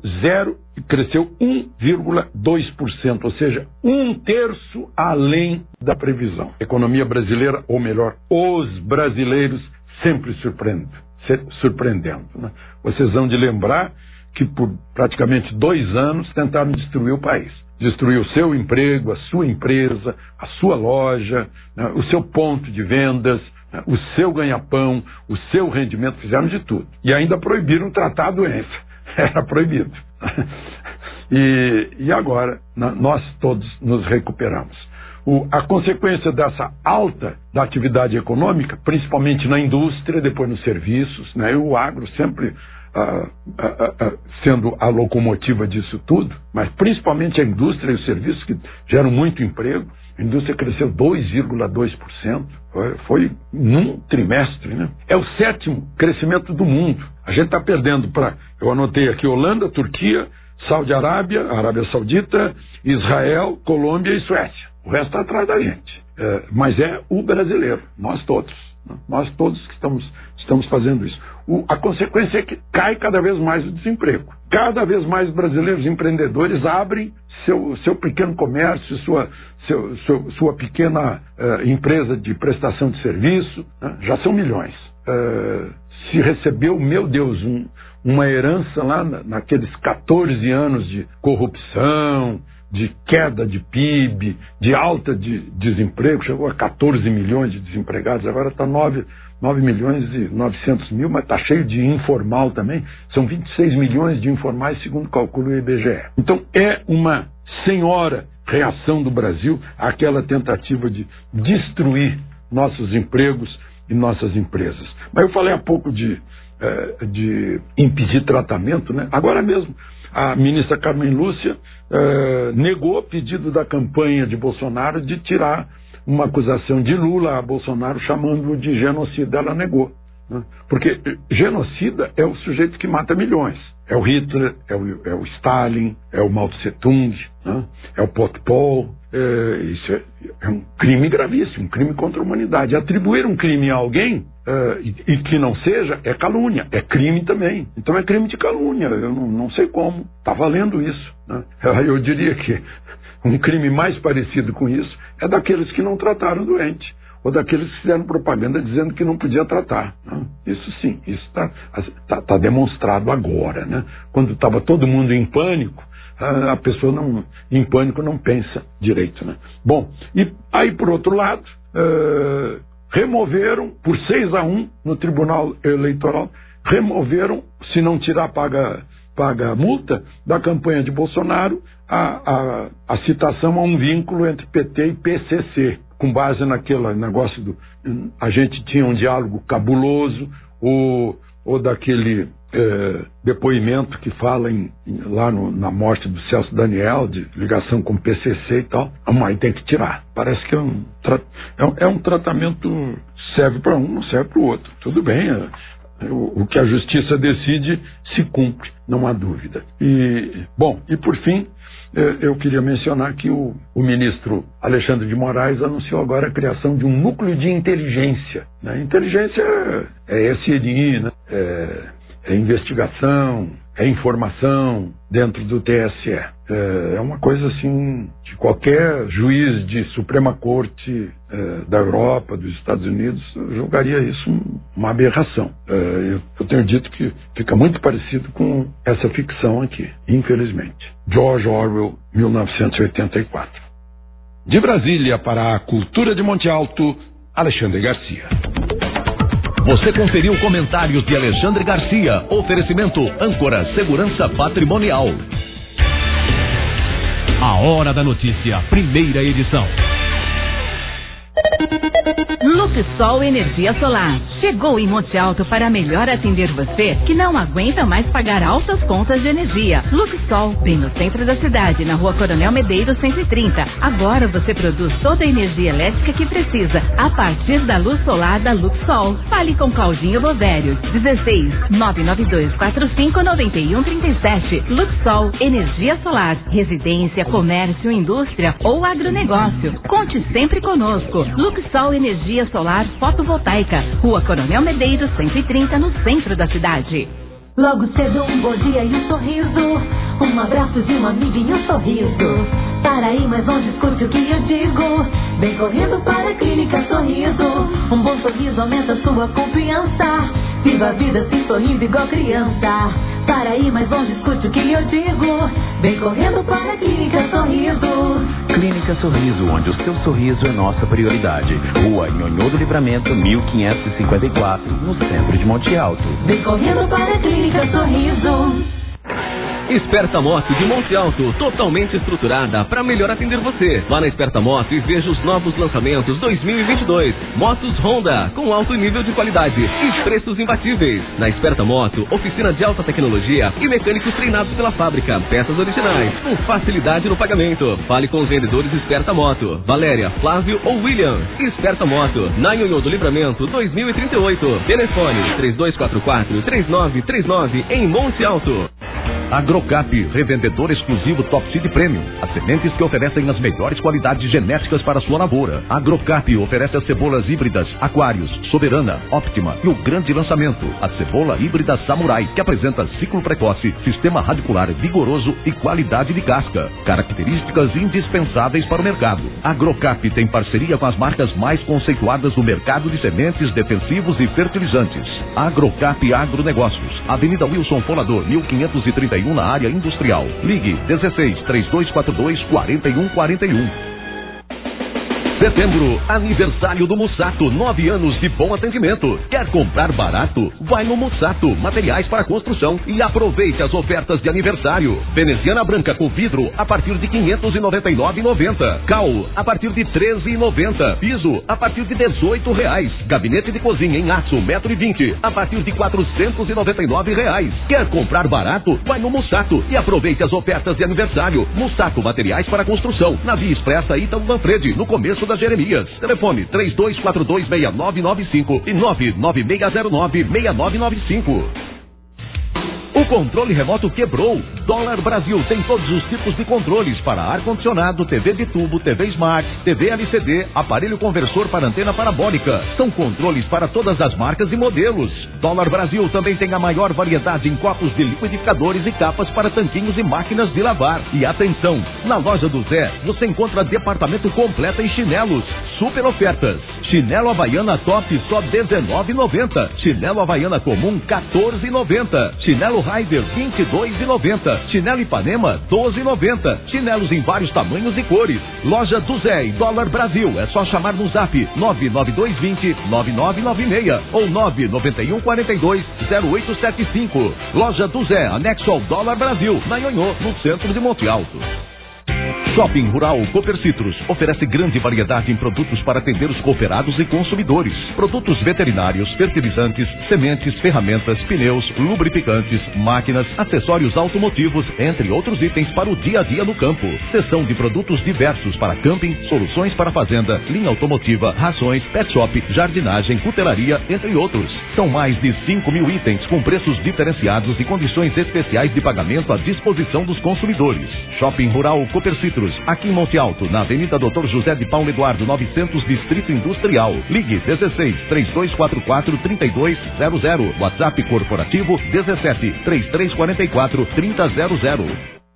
1,2%, ou seja, 1/3 além da previsão. A economia brasileira, ou melhor, os brasileiros sempre surpreendendo. Né? Vocês vão de lembrar que por praticamente 2 anos tentaram destruir o país. Destruir o seu emprego, a sua empresa, a sua loja, né? O seu ponto de vendas, né? O seu ganha-pão, o seu rendimento, fizeram de tudo. E ainda proibiram tratar a doença. Era proibido. E agora nós todos nos recuperamos. A consequência dessa alta da atividade econômica, principalmente na indústria, depois nos serviços, né? E o agro sempre sendo a locomotiva disso tudo, mas principalmente a indústria e os serviços que geram muito emprego. A indústria cresceu 2,2%, foi num trimestre, né? É o 7º crescimento do mundo. A gente está perdendo eu anotei aqui, Holanda, Turquia, Saudi Arábia, Arábia Saudita, Israel, Colômbia e Suécia. O resto está atrás da gente. Mas é o brasileiro, nós todos. Né? Nós todos que estamos fazendo isso. A consequência é que cai cada vez mais o desemprego. Cada vez mais brasileiros empreendedores abrem seu pequeno comércio, sua pequena empresa de prestação de serviço, né? Já são milhões. Se recebeu, meu Deus, uma herança lá naqueles 14 anos de corrupção, de queda de PIB, de alta de desemprego, chegou a 14 milhões de desempregados, agora está 9 milhões e 900 mil, mas está cheio de informal também, são 26 milhões de informais, segundo calcula o IBGE. Então é uma senhora reação do Brasil àquela tentativa de destruir nossos empregos e nossas empresas. Mas eu falei há pouco de impedir tratamento, né? Agora mesmo a ministra Carmen Lúcia negou o pedido da campanha de Bolsonaro de tirar uma acusação de Lula a Bolsonaro chamando-o de genocida. Ela negou, né? Porque genocida é o sujeito que mata milhões. É o Hitler, é o Stalin, é o Mao Tse Tung, né? É o Pol Pot. Isso é um crime gravíssimo, um crime contra a humanidade. Atribuir um crime a alguém e que não seja é calúnia, é crime também. Então é crime de calúnia. Eu não sei como. Está valendo isso, né? Eu diria que um crime mais parecido com isso é daqueles que não trataram o doente, ou daqueles que fizeram propaganda dizendo que não podia tratar, né? Isso sim, isso está demonstrado agora, né? Quando estava todo mundo em pânico, a pessoa em pânico não pensa direito, né? Bom, e aí por outro lado, removeram por 6-1 no Tribunal Eleitoral, se não tirar paga multa da campanha de Bolsonaro, a citação a um vínculo entre PT e PCC, com base naquele negócio a gente tinha um diálogo cabuloso, ou daquele depoimento que fala lá na morte do Celso Daniel, de ligação com o PCC e tal. A mãe tem que tirar. Parece que é um tratamento, serve para um, não serve para o outro. Tudo bem, o que a justiça decide se cumpre, não há dúvida. E por fim, eu queria mencionar que o ministro Alexandre de Moraes anunciou agora a criação de um núcleo de inteligência, né? Inteligência é SNI, né? É investigação, é informação dentro do TSE. É uma coisa assim que qualquer juiz de Suprema Corte da Europa, dos Estados Unidos, julgaria isso uma aberração. Eu tenho dito que fica muito parecido com essa ficção aqui, infelizmente. George Orwell, 1984. De Brasília para a Cultura de Monte Alto, Alexandre Garcia. Você conferiu comentários de Alexandre Garcia. Oferecimento Âncora Segurança Patrimonial. A Hora da Notícia, primeira edição. Luxol Energia Solar. Chegou em Monte Alto para melhor atender você que não aguenta mais pagar altas contas de energia. Luxol, bem no centro da cidade, na Rua Coronel Medeiros 130. Agora você produz toda a energia elétrica que precisa a partir da luz solar da Luxol. Fale com Claudinho Bovério, 16 99245 9137. Luxol Energia Solar. Residência, comércio, indústria ou agronegócio. Conte sempre conosco. Luxol Energia Solar Fotovoltaica, Rua Coronel Medeiros 130, no centro da cidade. Logo cedo um bom dia e um sorriso, um abraço de uma amiga e um sorriso. Para aí, mas não discute o que eu digo. Vem correndo para a Clínica Sorriso. Um bom sorriso aumenta sua confiança. Viva a vida se sorrindo igual criança. Para aí, mas não discute o que eu digo. Vem correndo para a Clínica Sorriso. Clínica Sorriso, onde o seu sorriso é nossa prioridade. Rua Nhonhô do Livramento, 1554, no centro de Monte Alto. Vem correndo para a Clínica Sorriso. Esperta Moto de Monte Alto, totalmente estruturada para melhor atender você. Vá na Esperta Moto e veja os novos lançamentos 2022. Motos Honda, com alto nível de qualidade e preços imbatíveis. Na Esperta Moto, oficina de alta tecnologia e mecânicos treinados pela fábrica. Peças originais, com facilidade no pagamento. Fale com os vendedores Esperta Moto. Valéria, Flávio ou William. Esperta Moto, na Nhonhô do Livramento 2038. Telefone 3244-3939 em Monte Alto. Agrocap, revendedor exclusivo Top Seed Premium. As sementes que oferecem as melhores qualidades genéticas para sua lavoura. Agrocap oferece as cebolas híbridas Aquários, Soberana, Optima e o grande lançamento, a cebola híbrida Samurai, que apresenta ciclo precoce, sistema radicular vigoroso e qualidade de casca. Características indispensáveis para o mercado. Agrocap tem parceria com as marcas mais conceituadas do mercado de sementes, defensivos e fertilizantes. Agrocap Agronegócios, Avenida Wilson Folador, 1531, na área industrial. Ligue 16-3242-4141. Setembro, aniversário do Mussato, 9 anos de bom atendimento. Quer comprar barato? Vai no Mussato, materiais para construção, e aproveite as ofertas de aniversário. Veneziana branca com vidro a partir de R$ 599,90. Cal a partir de R$ 13,90. Piso a partir de R$ 18,00. Gabinete de cozinha em aço 1,20 m a partir de R$ 499,00. Quer comprar barato? Vai no Mussato e aproveite as ofertas de aniversário. Mussato, materiais para construção, na Via Expressa Ítalo Manfredi, no começo da Jeremias. Telefone 3242-6995 e 99609-6995. O controle remoto quebrou. Dólar Brasil tem todos os tipos de controles para ar-condicionado, TV de tubo, TV Smart, TV LCD, aparelho conversor para antena parabólica. São controles para todas as marcas e modelos. Dólar Brasil também tem a maior variedade em copos de liquidificadores e capas para tanquinhos e máquinas de lavar. E atenção, na loja do Zé você encontra departamento completo em chinelos. Super ofertas. Chinelo Havaiana Top só R$19,90. Chinelo Havaiana Comum R$14,90. Chinelo Raider R$22,90. Chinelo Ipanema R$12,90. Chinelos em vários tamanhos e cores. Loja do Zé e Dólar Brasil. É só chamar no zap 99220-9996 ou 99142-0875. Loja do Zé, anexo ao Dólar Brasil, na Nhonhô, no centro de Monte Alto. Shopping Rural Cooper Citrus oferece grande variedade em produtos para atender os cooperados e consumidores. Produtos veterinários, fertilizantes, sementes, ferramentas, pneus, lubrificantes, máquinas, acessórios automotivos, entre outros itens para o dia a dia no campo. Seção de produtos diversos para camping, soluções para fazenda, linha automotiva, rações, pet shop, jardinagem, cutelaria, entre outros. São mais de 5.000 itens com preços diferenciados e condições especiais de pagamento à disposição dos consumidores. Shopping Rural Cooper Citrus, aqui em Monte Alto, na Avenida Dr. José de Paulo Eduardo 900, Distrito Industrial. Ligue 16-3244-3200. WhatsApp corporativo 17-3344-3000.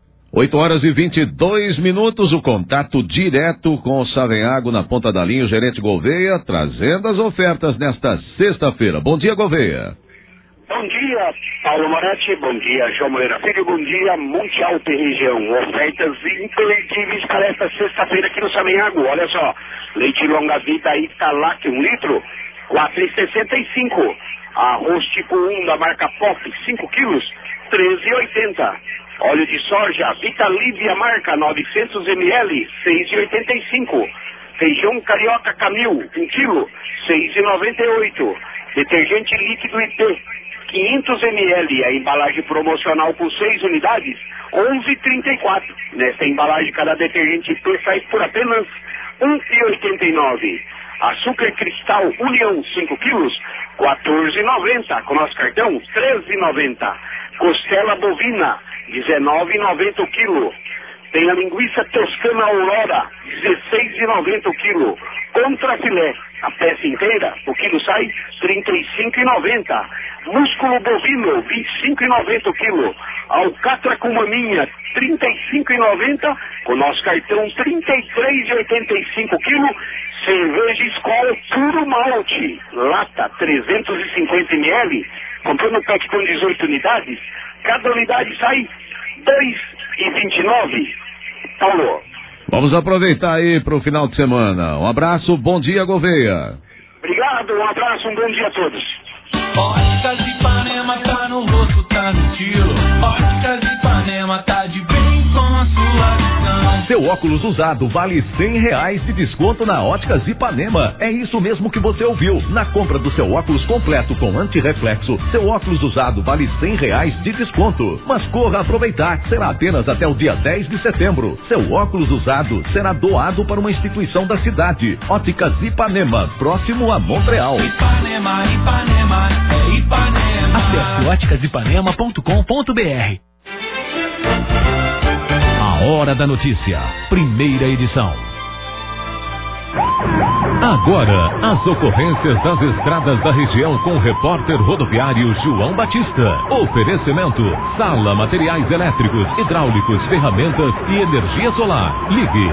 8h22, o contato direto com o Savenhago na Ponta da Linha, o gerente Gouveia, trazendo as ofertas nesta sexta-feira. Bom dia, Gouveia. Bom dia, Paulo Moretti, bom dia, João Moreira Filho, bom dia, Monte Alto e região. Ofertas imperdíveis para esta sexta-feira aqui no Savenhago. Olha só, leite longa vida Italac, 1 litro, R$4,65. Arroz tipo 1 da marca Pop, 5 quilos, R$13,80. Óleo de soja Vitalívia marca 900 ml, R$6,85. Feijão carioca Camil, 1 quilo, R$6,98. Detergente líquido IP 500 ml, a embalagem promocional com 6 unidades, R$11,34. Nesta embalagem, cada detergente IP sai por apenas R$1,89. Açúcar cristal União 5 quilos, R$14,90. Com nosso cartão, R$13,90. Costela bovina, R$19,90 o quilo. Tem a linguiça toscana Aurora, R$16,90 o quilo. Com contrafilé, a peça inteira, o quilo sai R$ 35,90. Músculo bovino, R$ 25,90 o quilo. Alcatra com maminha, R$ 35,90. Com nosso cartão, R$ 33,85 o quilo. Cerveja Skol puro malte, lata 350 ml. Comprando no pack com 18 unidades, cada unidade sai R$ 2,29. Paulo. Vamos aproveitar aí para o final de semana. Um abraço, bom dia, Gouveia. Obrigado, um abraço, um bom dia a todos. Óticas Ipanema tá no rosto, tá no estilo. Óticas Ipanema tá de bem com a sua visão. Seu óculos usado vale R$100 de desconto na Óticas Ipanema. É isso mesmo que você ouviu. Na compra do seu óculos completo com antirreflexo, seu óculos usado vale R$100 de desconto. Mas corra aproveitar, será apenas até o dia 10 de setembro. Seu óculos usado será doado para uma instituição da cidade. Óticas Ipanema, próximo a Montreal. Ipanema, Ipanema, é Ipanema. Acesse óticasipanema.com.br. A Hora da Notícia, primeira edição. Agora, as ocorrências das estradas da região com o repórter rodoviário João Batista. Oferecimento: Sala Materiais Elétricos, Hidráulicos, Ferramentas e Energia Solar. Ligue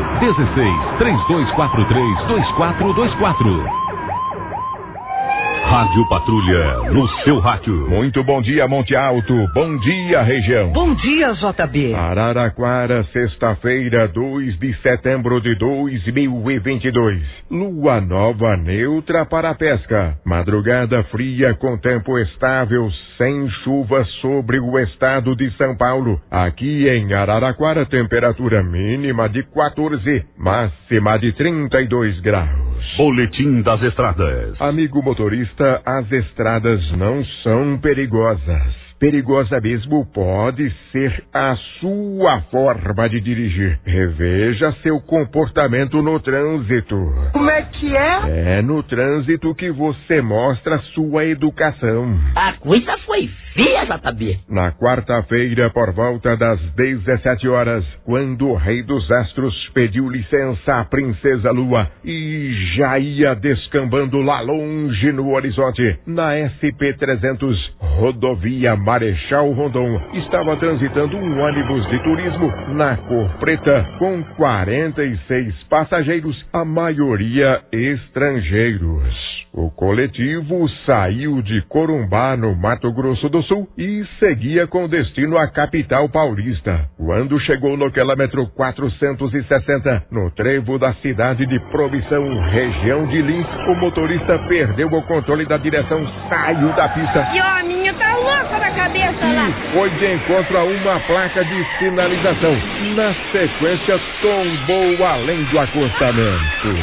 16-3243-2424. Rádio Patrulha, no seu rádio. Muito bom dia, Monte Alto. Bom dia, região. Bom dia, JB. Araraquara, sexta-feira, 2 de setembro de 2022. Lua nova neutra para a pesca. Madrugada fria com tempo estável, sem chuva sobre o estado de São Paulo. Aqui em Araraquara, temperatura mínima de 14, máxima de 32 graus. Boletim das estradas. Amigo motorista, as estradas não são perigosas. Perigosa mesmo pode ser a sua forma de dirigir. Reveja seu comportamento no trânsito. Como é que é? É no trânsito que você mostra sua educação. A coisa foi feia, JB. Na quarta-feira, por volta das 17 horas, quando o Rei dos Astros pediu licença à Princesa Lua e já ia descambando lá longe no horizonte, na SP-300, rodovia Marechal Rondon, estava transitando um ônibus de turismo na cor preta com 46 passageiros, a maioria estrangeiros. O coletivo saiu de Corumbá, no Mato Grosso do Sul, e seguia com destino à capital paulista. Quando chegou no quilômetro 460, no trevo da cidade de Promissão, região de Lins, o motorista perdeu o controle da direção, saiu da pista. E a minha tá louca da cabeça lá. E foi de encontro a uma placa de sinalização. Na sequência, tombou além do acostamento.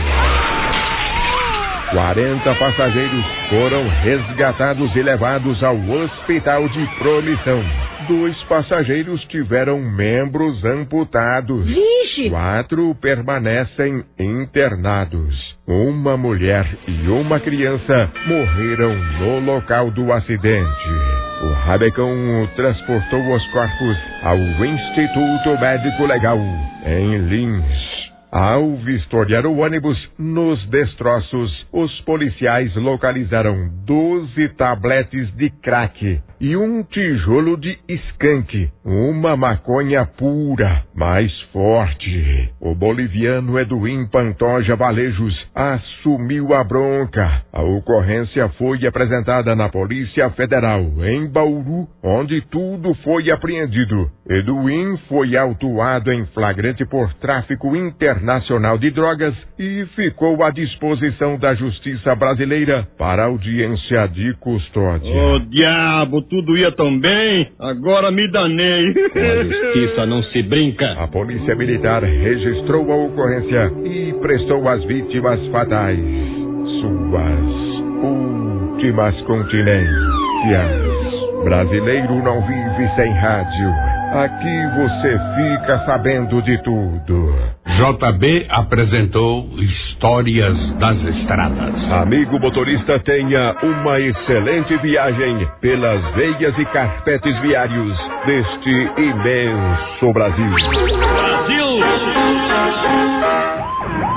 40 passageiros foram resgatados e levados ao hospital de Promissão. 2 passageiros tiveram membros amputados. Vixe! 4 permanecem internados. Uma mulher e uma criança morreram no local do acidente. O Rabecão transportou os corpos ao Instituto Médico Legal, em Lins. Ao vistoriar o ônibus, nos destroços, os policiais localizaram 12 tabletes de crack e um tijolo de skunk, uma maconha pura, mais forte. O boliviano Eduim Pantoja Valejos assumiu a bronca. A ocorrência foi apresentada na Polícia Federal, em Bauru, onde tudo foi apreendido. Eduim foi autuado em flagrante por tráfico internacional de drogas e ficou à disposição da Justiça Brasileira para audiência de custódia. Ô, diabo, tudo ia tão bem, agora me danei. Com a justiça não se brinca. A Polícia Militar registrou a ocorrência e prestou às vítimas fatais suas últimas continências. Brasileiro não vive sem rádio. Aqui você fica sabendo de tudo. JB apresentou Histórias das Estradas. Amigo motorista, tenha uma excelente viagem pelas veias e carpetes viários deste imenso Brasil. Brasil!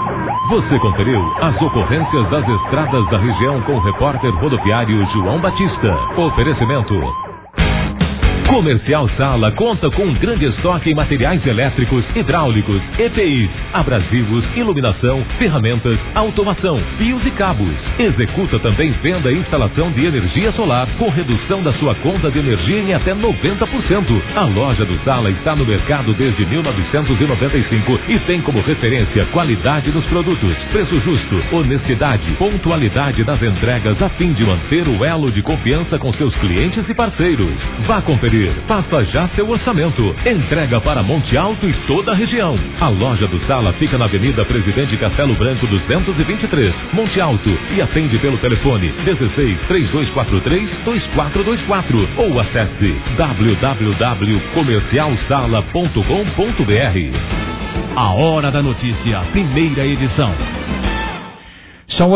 Você conferiu as ocorrências das estradas da região com o repórter rodoviário João Batista. Oferecimento. Comercial Sala conta com um grande estoque em materiais elétricos, hidráulicos, EPIs, abrasivos, iluminação, ferramentas, automação, fios e cabos. Executa também venda e instalação de energia solar com redução da sua conta de energia em até 90%. A loja do Sala está no mercado desde 1995 e tem como referência qualidade dos produtos, preço justo, honestidade, pontualidade nas entregas a fim de manter o elo de confiança com seus clientes e parceiros. Vá conferir. Faça já seu orçamento. Entrega para Monte Alto e toda a região. A loja do Sala fica na Avenida Presidente Castelo Branco 223, Monte Alto, e atende pelo telefone 16-3243-2424 ou acesse www.comercialsala.com.br. A Hora da Notícia, primeira edição. São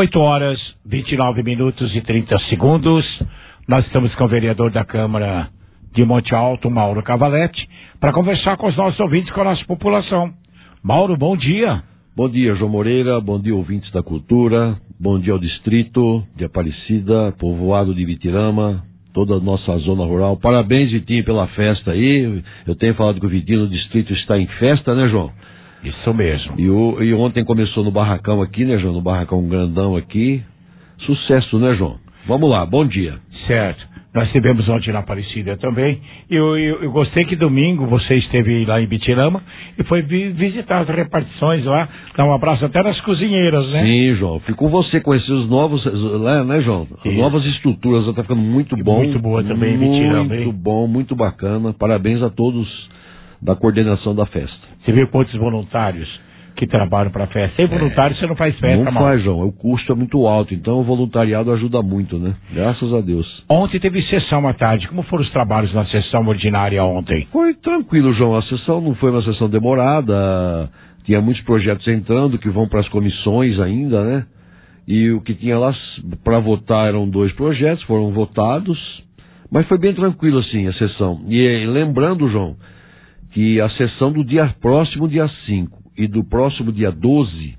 8h29 e 30 segundos. Nós estamos com o vereador da Câmara de Monte Alto, Mauro Cavalete, para conversar com os nossos ouvintes, com a nossa população. Mauro, bom dia. Bom dia, João Moreira, bom dia, ouvintes da cultura, bom dia ao distrito de Aparecida, povoado de Vitirama, toda a nossa zona rural. Parabéns, Vitinho, pela festa aí. Eu tenho falado que o Vitinho no distrito está em festa, né, João? Isso mesmo. E ontem começou no barracão aqui, né, João? No barracão grandão aqui. Sucesso, né, João? Vamos lá, bom dia. Certo. Nós tivemos ontem na Aparecida também. Eu gostei que domingo você esteve lá em Bitirama e foi visitar as repartições lá. Dar um abraço até nas cozinheiras, né? Sim, João. Fico com você conhecer os novos lá, né, João? As novas estruturas, está ficando muito bom. Muito boa também em Bitirama. Muito bom, muito bacana. Parabéns a todos da coordenação da festa. Você viu quantos voluntários que trabalham para a festa? Sem voluntário você não faz festa, não faz, João. O custo é muito alto, então o voluntariado ajuda muito, né? Graças a Deus. Ontem teve sessão à tarde. Como foram os trabalhos na sessão ordinária ontem? Foi tranquilo, João. A sessão não foi uma sessão demorada. Tinha muitos projetos entrando que vão para as comissões ainda, né? E o que tinha lá para votar eram 2 projetos, foram votados. Mas foi bem tranquilo, assim, a sessão. E lembrando, João, que a sessão do dia próximo, dia 5, e do próximo dia 12,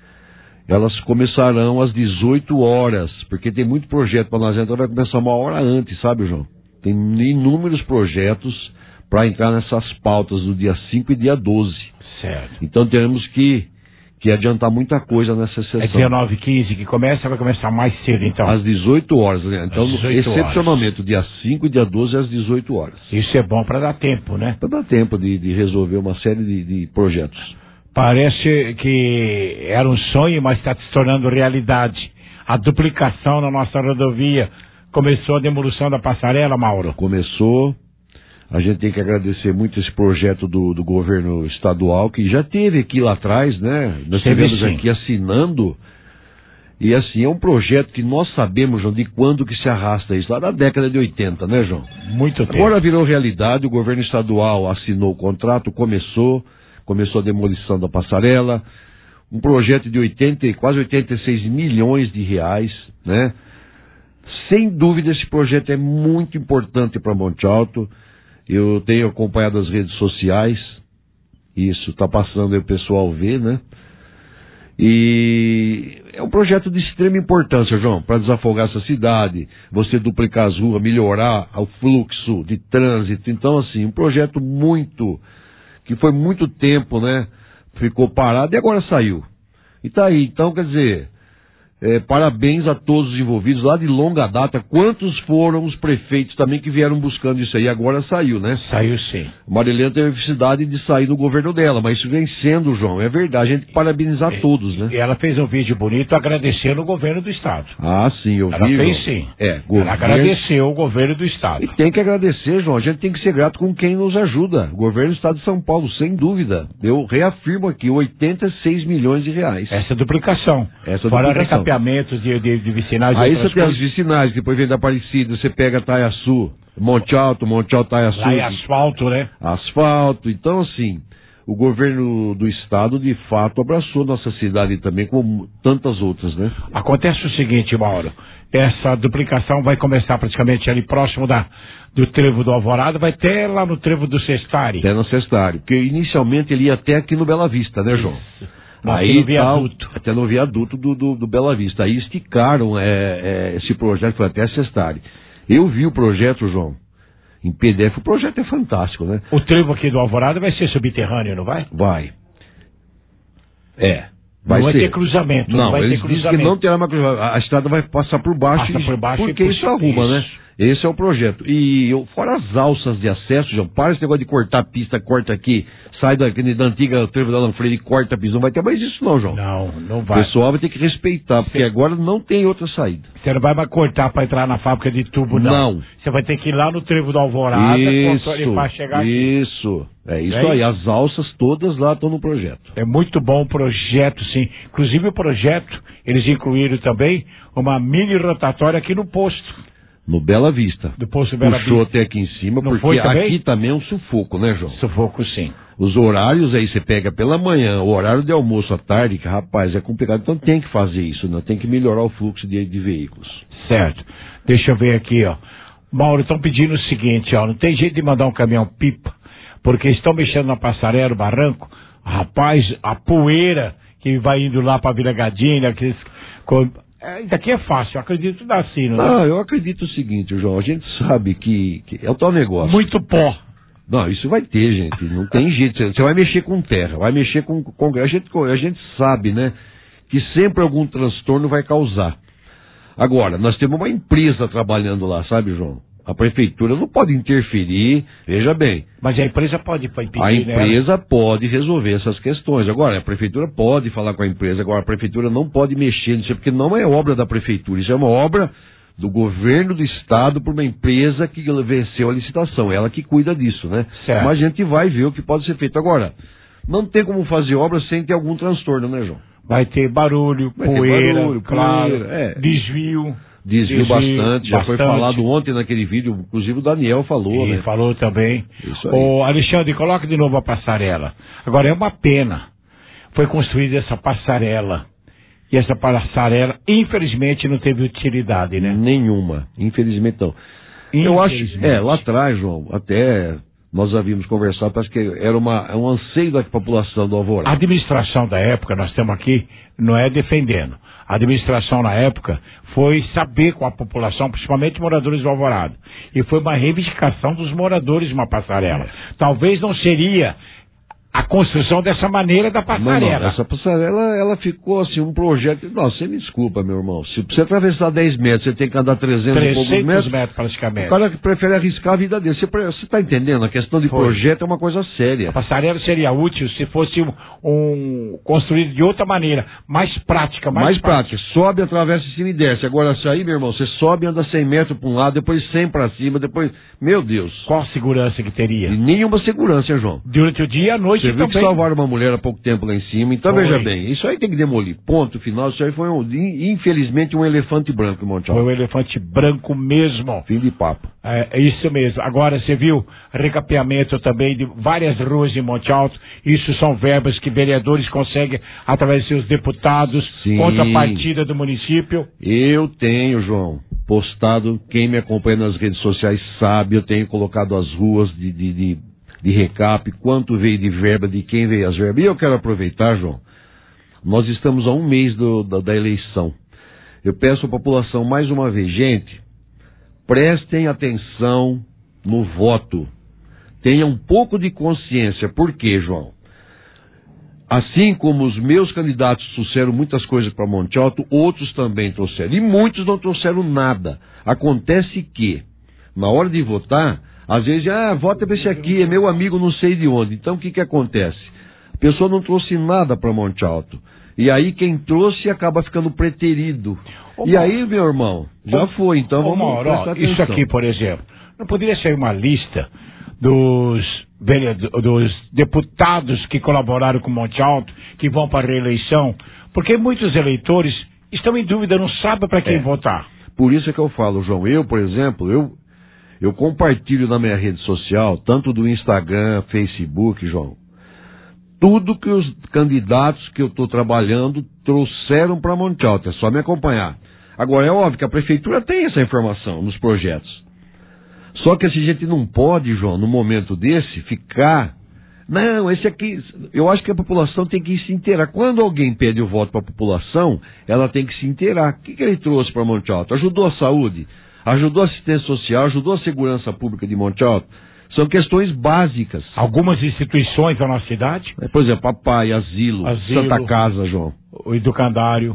elas começarão às 18 horas, porque tem muito projeto para nós entrar, vai começar 1 hora antes, sabe, João? Tem inúmeros projetos para entrar nessas pautas do dia 5 e dia 12. Certo. Então teremos que adiantar muita coisa nessa sessão. É 19h15 que começa, vai começar mais cedo, então? Às 18 horas, né? Então, excepcionalmente, dia 5 e dia 12 às 18 horas. Isso é bom para dar tempo, né? Para dar tempo de resolver uma série de projetos. Parece que era um sonho, mas está se tornando realidade. A duplicação na nossa rodovia. Começou a demolição da passarela, Mauro? Começou. A gente tem que agradecer muito esse projeto do governo estadual, que já teve aqui lá atrás, né? Nós estivemos aqui assinando. E assim, é um projeto que nós sabemos, João, de quando que se arrasta isso. Lá da década de 80, né, João? Muito tempo. Agora virou realidade, o governo estadual assinou o contrato, começou a demolição da passarela, um projeto de quase 86 milhões de reais, né? Sem dúvida esse projeto é muito importante para Monte Alto. Eu tenho acompanhado as redes sociais, isso está passando aí o pessoal ver, né? E é um projeto de extrema importância, João, para desafogar essa cidade, você duplicar as ruas, melhorar o fluxo de trânsito. Então, assim, um projeto que foi muito tempo, né? Ficou parado e agora saiu. E tá aí, então, quer dizer, parabéns a todos os envolvidos lá de longa data. Quantos foram os prefeitos também que vieram buscando isso aí? Agora saiu, né? Saiu sim. Marilena teve a felicidade de sair do governo dela, mas isso vem sendo, João, é verdade. A gente tem que parabenizar todos, né? E ela fez um vídeo bonito agradecendo o governo do estado. Ah, sim, eu vi. Ela fez sim. Ela agradeceu o governo do estado. E tem que agradecer, João. A gente tem que ser grato com quem nos ajuda. O governo do estado de São Paulo, sem dúvida. Eu reafirmo aqui, 86 milhões de reais. Essa duplicação. Fora recapeamentos de vicinais. Aí você tem as vicinais, depois vem da Aparecida, você pega Taiaçu, Monte Alto, Taiaçu. Lá é asfalto, né? Asfalto. Então, assim, o governo do estado, de fato, abraçou nossa cidade também, como tantas outras, né? Acontece o seguinte, Mauro, essa duplicação vai começar praticamente ali próximo do trevo do Alvorada, vai até lá no trevo do Sestari. Até no Sestari, porque inicialmente ele ia até aqui no Bela Vista, né, João? Aí, no viaduto. Até no viaduto do Bela Vista. Aí esticaram esse projeto, foi até Sestari. Eu vi o projeto, João, em PDF. O projeto é fantástico, né? O trevo aqui do Alvorada vai ser subterrâneo, não vai? Vai. Não vai ter cruzamento. Não, vai eles ter dizem que não terá mais cruzamento. A estrada vai passar por baixo. Porque isso arruma, né? Esse é o projeto. E fora as alças de acesso, João, para esse negócio de cortar a pista, corta aqui, sai da antiga trevo da Alan Freire e corta a pisão. Vai ter mais isso não, João. Não vai. O pessoal vai ter que respeitar, porque agora não tem outra saída. Você não vai mais cortar para entrar na fábrica de tubo, não. Você vai ter que ir lá no trevo da Alvorada para chegar aqui. Isso. É isso aí. As alças todas lá estão no projeto. É muito bom o projeto, sim. Inclusive o projeto, eles incluíram também uma mini rotatória aqui no posto. No Bela Vista. Do posto Bela Vista. Puxou até aqui em cima, não porque aqui também é um sufoco, né, João? Sufoco, sim. Os horários aí, você pega pela manhã, o horário de almoço à tarde, que, rapaz, é complicado. Então tem que fazer isso, né? Tem que melhorar o fluxo de veículos. Certo. Deixa eu ver aqui, ó. Mauro, estão pedindo o seguinte, ó. Não tem jeito de mandar um caminhão-pipa, porque estão mexendo na passarela, no barranco. Rapaz, a poeira que vai indo lá pra Vila Gadina, aqueles... Daqui é fácil, eu acredito que dá assim, não é? Não, eu acredito o seguinte, João, a gente sabe que é o tal negócio. Muito pó. Não, isso vai ter, gente, não tem jeito. Você vai mexer com terra, vai mexer com... A gente sabe, né, que sempre algum transtorno vai causar. Agora, nós temos uma empresa trabalhando lá, sabe, João? A prefeitura não pode interferir, veja bem. Mas a empresa pode impedir, a empresa pode resolver essas questões. Agora, a prefeitura pode falar com a empresa, agora a prefeitura não pode mexer nisso, porque não é obra da prefeitura, isso é uma obra do governo do estado por uma empresa que venceu a licitação, ela que cuida disso, né? Certo. Mas a gente vai ver o que pode ser feito. Agora, não tem como fazer obra sem ter algum transtorno, né, João? Vai ter barulho, poeira, desvio. Desvio bastante, já foi falado ontem naquele vídeo, inclusive o Daniel falou, né? Falou também. Isso aí. Ô, Alexandre, coloca de novo a passarela. Agora, é uma pena. Foi construída essa passarela. E essa passarela, infelizmente, não teve utilidade, né? Nenhuma. Infelizmente, não. Eu acho, lá atrás, João, até nós havíamos conversado, parece que era um anseio da população do Alvorada. A administração da época, nós estamos aqui, não é defendendo. A administração na época foi saber com a população, principalmente moradores do Alvorada. E foi uma reivindicação dos moradores de uma passarela. Talvez não seria a construção dessa maneira da passarela. Não, essa passarela, ela ficou assim, um projeto... Não, você me desculpa, meu irmão. Se você atravessar 10 metros, você tem que andar 300 e poucos metros praticamente. O cara que prefere arriscar a vida dele. Você está entendendo? A questão de projeto é uma coisa séria. A passarela seria útil se fosse construído de outra maneira, mais prática. Mais prática. Sobe, atravessa em cima e desce. Agora, isso aí, meu irmão, você sobe e anda 100 metros para um lado, depois 100 para cima, depois... Meu Deus. Qual a segurança que teria? E nenhuma segurança, João. Durante o dia e a noite. Você viu que salvaram uma mulher há pouco tempo lá em cima, então veja bem, isso aí tem que demolir, ponto final, isso aí foi infelizmente um elefante branco em Monte Alto. Foi um elefante branco mesmo. Fim de papo. É isso mesmo. Agora você viu recapeamento também de várias ruas em Monte Alto, isso são verbas que vereadores conseguem através de seus deputados, contra a partida do município. Eu tenho, João, postado, quem me acompanha nas redes sociais sabe, eu tenho colocado as ruas de recap, quanto veio de verba, de quem veio as verbas. E eu quero aproveitar, João, nós estamos a um mês da eleição. Eu peço à população mais uma vez, gente, prestem atenção no voto. Tenham um pouco de consciência. Por quê, João? Assim como os meus candidatos trouxeram muitas coisas para Monte Alto, outros também trouxeram. E muitos não trouxeram nada. Acontece que, na hora de votar, às vezes, vota pra esse aqui, é meu amigo não sei de onde. Então, o que acontece? A pessoa não trouxe nada para Monte Alto. E aí, quem trouxe acaba ficando preterido. E aí, meu irmão, já foi. Então, vamos prestar atenção. Isso aqui, por exemplo, não poderia ser uma lista dos deputados que colaboraram com Monte Alto, que vão para a reeleição? Porque muitos eleitores estão em dúvida, não sabem para quem votar. Por isso é que eu falo, João, eu, por exemplo, eu compartilho na minha rede social, tanto do Instagram, Facebook, João, tudo que os candidatos que eu estou trabalhando trouxeram para Monte Alto, é só me acompanhar. Agora, é óbvio que a prefeitura tem essa informação nos projetos. Só que a gente não pode, João, num momento desse, ficar Não, esse aqui, eu acho que a população tem que se inteirar. Quando alguém pede o voto para a população, ela tem que se inteirar. O que ele trouxe para Monte Alto? Ajudou a saúde, ajudou a assistência social, ajudou a segurança pública de Monte Alto. São questões básicas. Algumas instituições da nossa cidade? Por exemplo, papai, asilo, Santa Casa, João. O educandário.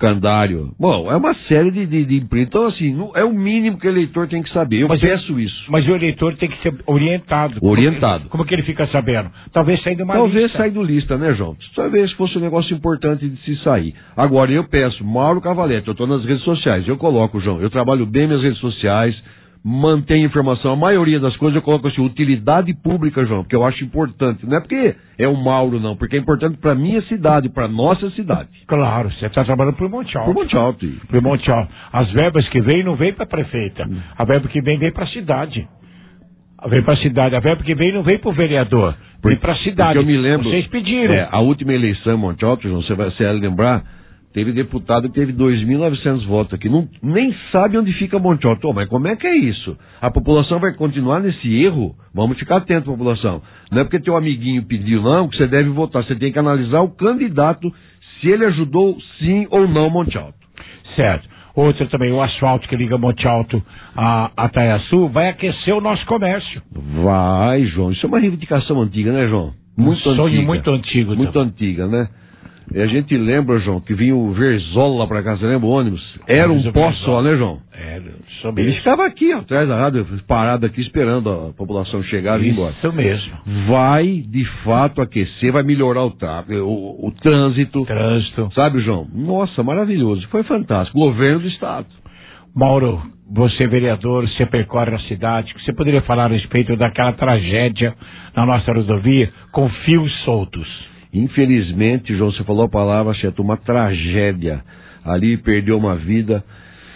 Bom, é uma série de empresas. Então, assim, é o mínimo que o eleitor tem que saber. Eu peço isso. Mas o eleitor tem que ser orientado. Como que ele fica sabendo? Talvez sair de uma lista. Talvez sair do lista, né, João? Talvez fosse um negócio importante de se sair. Agora, eu peço, Mauro Cavalete, eu estou nas redes sociais, eu coloco, João, eu trabalho bem nas redes sociais, mantenho informação, a maioria das coisas eu coloco assim, utilidade pública, João, porque eu acho importante. Não é porque é o Mauro, não, porque é importante para minha cidade, para nossa cidade. Claro, você está trabalhando por Monte Alto. Por Monte Alto. Por Monte Alto. As verbas que vêm não vêm para a prefeita. A verba que vem para a cidade. Vem para a cidade. A verba que vem não vem para o vereador. Vem para a cidade. Porque eu me lembro. Vocês pediram. A última eleição em Monte Alto, João, você vai lembrar. Teve deputado que teve 2.900 votos aqui. Nem sabe onde fica Monte Alto. Mas como é que é isso? A população vai continuar nesse erro? Vamos ficar atento, população. Não é porque teu amiguinho pediu, não, que você deve votar. Você tem que analisar o candidato, se ele ajudou sim ou não Monte Alto. Certo. Outra também, o asfalto que liga Monte Alto a Taiaçu vai aquecer o nosso comércio. Vai, João. Isso é uma reivindicação antiga, né, João? Muito antiga. Sonho muito antigo. Muito antiga, né? E a gente lembra, João, que vinha o Verzola pra cá, você lembra o ônibus? Era um pó só, né, João? Ele ficava aqui, ó, atrás da rádio, parado aqui, esperando a população chegar e ir embora. Isso mesmo. Vai, de fato, aquecer, vai melhorar o tráfego, o trânsito. Sabe, João? Nossa, maravilhoso. Foi fantástico. Governo do Estado. Mauro, você vereador, você percorre a cidade, você poderia falar a respeito daquela tragédia na nossa rodovia com fios soltos? Infelizmente, João, você falou a palavra certa, uma tragédia. Ali perdeu uma vida.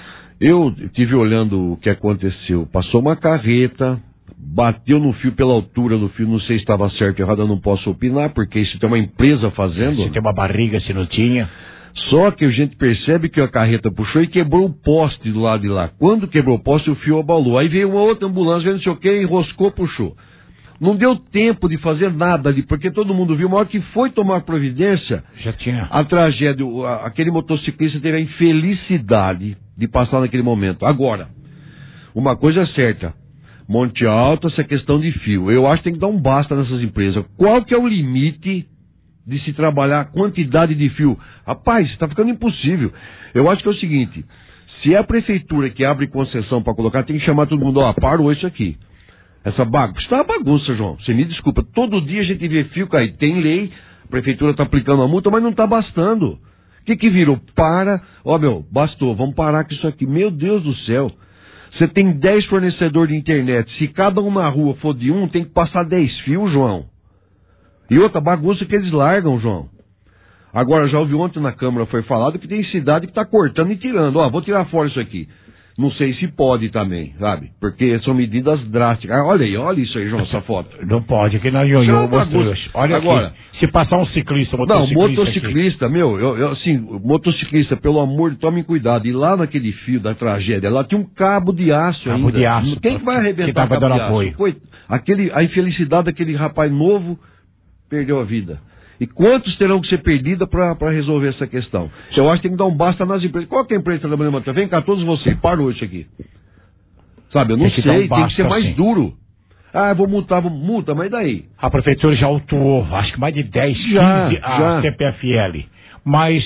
Eu estive olhando o que aconteceu. Passou uma carreta, bateu no fio pela altura do fio, não sei se estava certo ou errado, eu não posso opinar, porque isso tem uma empresa fazendo. Se tem uma barriga, se não tinha. Só que a gente percebe que a carreta puxou e quebrou o poste do lado de lá. Quando quebrou o poste, o fio abalou. Aí veio uma outra ambulância, não sei o que, enroscou, puxou. Não deu tempo de fazer nada ali, porque todo mundo viu, uma hora que foi tomar providência, já tinha. A tragédia, aquele motociclista teve a infelicidade de passar naquele momento. Agora, uma coisa é certa, Monte Alto, essa questão de fio, eu acho que tem que dar um basta nessas empresas. Qual que é o limite de se trabalhar a quantidade de fio? Rapaz, está ficando impossível. Eu acho que é o seguinte, se é a prefeitura que abre concessão para colocar, tem que chamar todo mundo, parou isso aqui. Essa bagunça, isso tá uma bagunça, João. Você me desculpa. Todo dia a gente vê fio cair. Tem lei, a prefeitura está aplicando a multa, mas não está bastando. O que virou? Bastou, vamos parar com isso aqui. Meu Deus do céu. Você tem 10 fornecedores de internet. Se cada um na rua for de um, tem que passar 10 fios, João. E outra bagunça que eles largam, João. Agora, já ouvi ontem na Câmara, foi falado que tem cidade que está cortando e tirando. Vou tirar fora isso aqui. Não sei se pode também, sabe? Porque são medidas drásticas. Olha isso aí, João, essa foto. Não pode, que não ioiô mostrou. Olha agora, aqui, se passar um motociclista motociclista, motociclista, pelo amor de Deus, tomem cuidado. E lá naquele fio da tragédia, lá tinha um cabo de aço ainda. De aço. Quem vai arrebentar o cabo de aço? A infelicidade daquele rapaz novo perdeu a vida. E quantos terão que ser perdidos para resolver essa questão? Eu acho que tem que dar um basta nas empresas. Qual que é a empresa da Manhã? Vem cá, todos vocês, parou isso aqui. Sabe, eu não sei, tem que ser mais duro. Eu vou multar, multa, mas daí? A prefeitura já autuou, acho que mais de 10, 15 a CPFL. Mas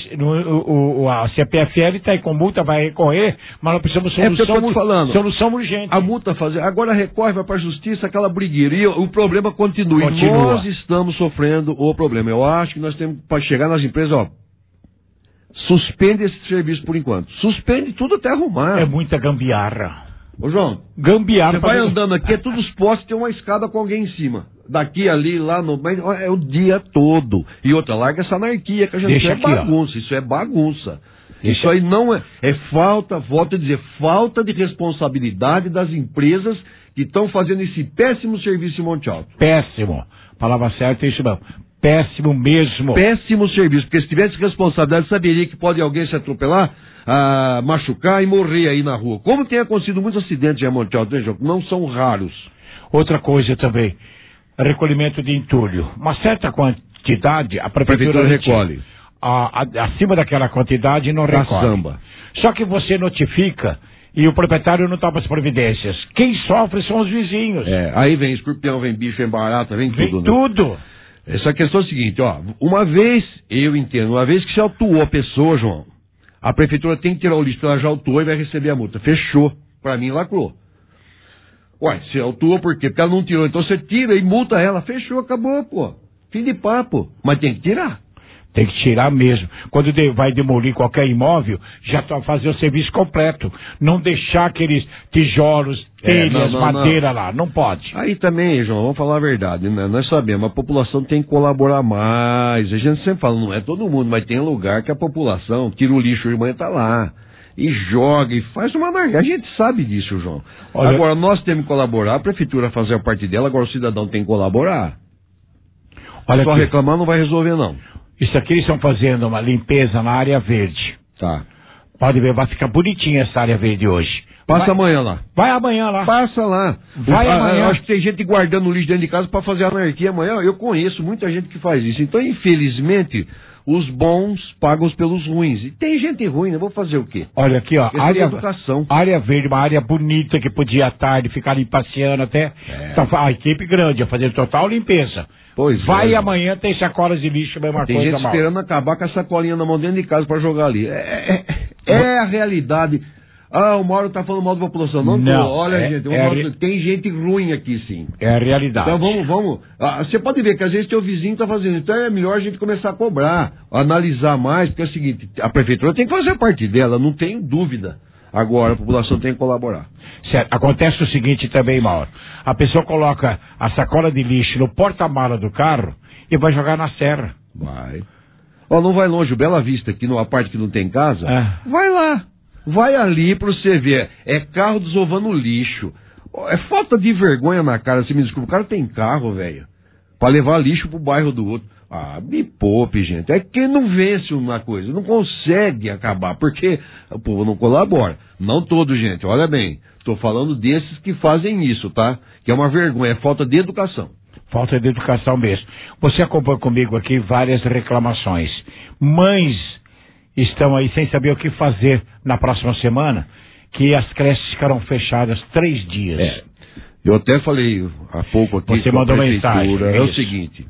a CPFL está aí com multa, vai recorrer, mas nós precisamos de solução urgente. A multa agora recorre, vai para a justiça, aquela brigueira. E o problema continua. E nós estamos sofrendo o problema. Eu acho que nós temos para chegar nas empresas, suspende esse serviço por enquanto. Suspende tudo até arrumar. É muita gambiarra. Ô, João, gambiarra. Você vai andando aqui, todos os postes tem uma escada com alguém em cima. Daqui, ali, lá, mas é o dia todo. E outra, larga essa anarquia que a gente bagunça. Isso é bagunça. Isso aí não é falta, volto a dizer, falta de responsabilidade das empresas que estão fazendo esse péssimo serviço em Monte Alto. Péssimo. Palavra certa é isso mesmo. Péssimo mesmo. Péssimo serviço, porque se tivesse responsabilidade, saberia que pode alguém se atropelar, machucar e morrer aí na rua. Como tem acontecido muitos acidentes em Monte Alto, não são raros. Outra coisa também, recolhimento de entulho. Uma certa quantidade, a prefeitura recolhe. Acima daquela quantidade não recolhe. Caçamba. Só que você notifica e o proprietário não toma as providências. Quem sofre são os vizinhos. Aí vem escorpião, vem bicho, vem barata, vem tudo. Vem tudo. Essa questão é a seguinte, uma vez, eu entendo, uma vez que você autuou a pessoa, João, a prefeitura tem que tirar o lixo, ela já autuou e vai receber a multa. Fechou. Pra mim, lacrou. Você autuou por quê? Porque ela não tirou. Então você tira e multa ela. Fechou, acabou, pô. Fim de papo. Mas tem que tirar. Tem que tirar mesmo. Quando vai demolir qualquer imóvel, já fazer o serviço completo. Não deixar aqueles tijolos, telhas, madeira lá. Não pode. Aí também, João, vamos falar a verdade, né? Nós sabemos, a população tem que colaborar mais. A gente sempre fala, não é todo mundo, mas tem lugar que a população tira o lixo e amanhã tá lá. E joga e faz uma narguilha. A gente sabe disso, João. Olha, agora, nós temos que colaborar, a prefeitura fazer a parte dela, agora o cidadão tem que colaborar. Olha só aqui. Reclamar não vai resolver, não. Isso aqui eles estão fazendo uma limpeza na área verde. Tá. Pode ver, vai ficar bonitinha essa área verde hoje. Passa amanhã lá. Vai amanhã lá. Passa lá. Amanhã. Eu acho que tem gente guardando o lixo dentro de casa para fazer anarquia amanhã. Eu conheço muita gente que faz isso. Então, infelizmente, os bons pagam pelos ruins. E tem gente ruim, né? Vou fazer o quê? Olha aqui, ó. Educação. Área verde, uma área bonita que podia à tarde ficar ali passeando até. Então, a equipe grande, a fazer total limpeza. Pois vai amanhã, tem sacolas de lixo, mesma tem coisa. Tem gente esperando acabar com a sacolinha na mão dentro de casa para jogar ali. É a realidade. O Mauro tá falando mal da população. Não. Olha, gente, tem gente ruim aqui, sim. É a realidade. Então vamos. Você pode ver que às vezes teu vizinho tá fazendo. Então é melhor a gente começar a cobrar, analisar mais, porque é o seguinte, a prefeitura tem que fazer a parte dela, não tem dúvida. Agora a população tem que colaborar. Certo. Acontece o seguinte também, Mauro. A pessoa coloca a sacola de lixo no porta-mala do carro e vai jogar na serra. Vai. Não vai longe, o Bela Vista, aqui numa parte que não tem casa, vai lá. Vai ali pra você ver. É carro desovando lixo. É falta de vergonha na cara. Você me desculpa, o cara tem carro, velho, pra levar lixo pro bairro do outro. Me poupe, gente. É quem não vence uma coisa, não consegue acabar, porque o povo não colabora. Não todo, gente, olha bem. Tô falando desses que fazem isso, tá? Que é uma vergonha, é falta de educação. Falta de educação mesmo. Você acompanha comigo aqui várias reclamações. Mães estão aí sem saber o que fazer na próxima semana, que as creches ficarão fechadas 3 dias. Eu até falei há pouco aqui. Você mandou mensagem. É o seguinte,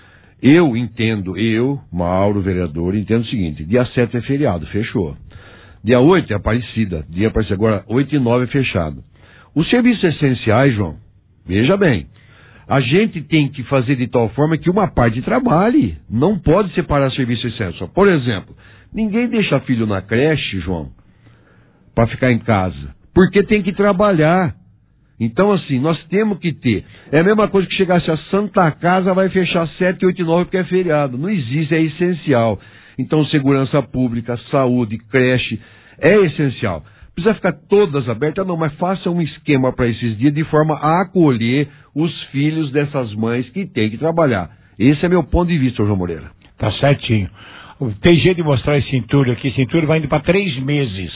eu entendo, Mauro, vereador, entendo o seguinte, dia 7 é feriado, fechou. Dia 8 é Aparecida, agora 8 e 9 é fechado. Os serviços essenciais, João, veja bem, a gente tem que fazer de tal forma que uma parte trabalhe, não pode separar serviços essenciais. Por exemplo, ninguém deixa filho na creche, João, para ficar em casa, porque tem que trabalhar. Então, assim, nós temos que ter. É a mesma coisa que chegasse a Santa Casa, vai fechar 7, 8 e 9 porque é feriado. Não existe, é essencial. Então, segurança pública, saúde, creche, é essencial. Precisa ficar todas abertas? Não, mas faça um esquema para esses dias de forma a acolher os filhos dessas mães que têm que trabalhar. Esse é meu ponto de vista, João Moreira. Tá certinho. Tem jeito de mostrar esse entulho aqui. Esse entulho vai indo para 3 meses.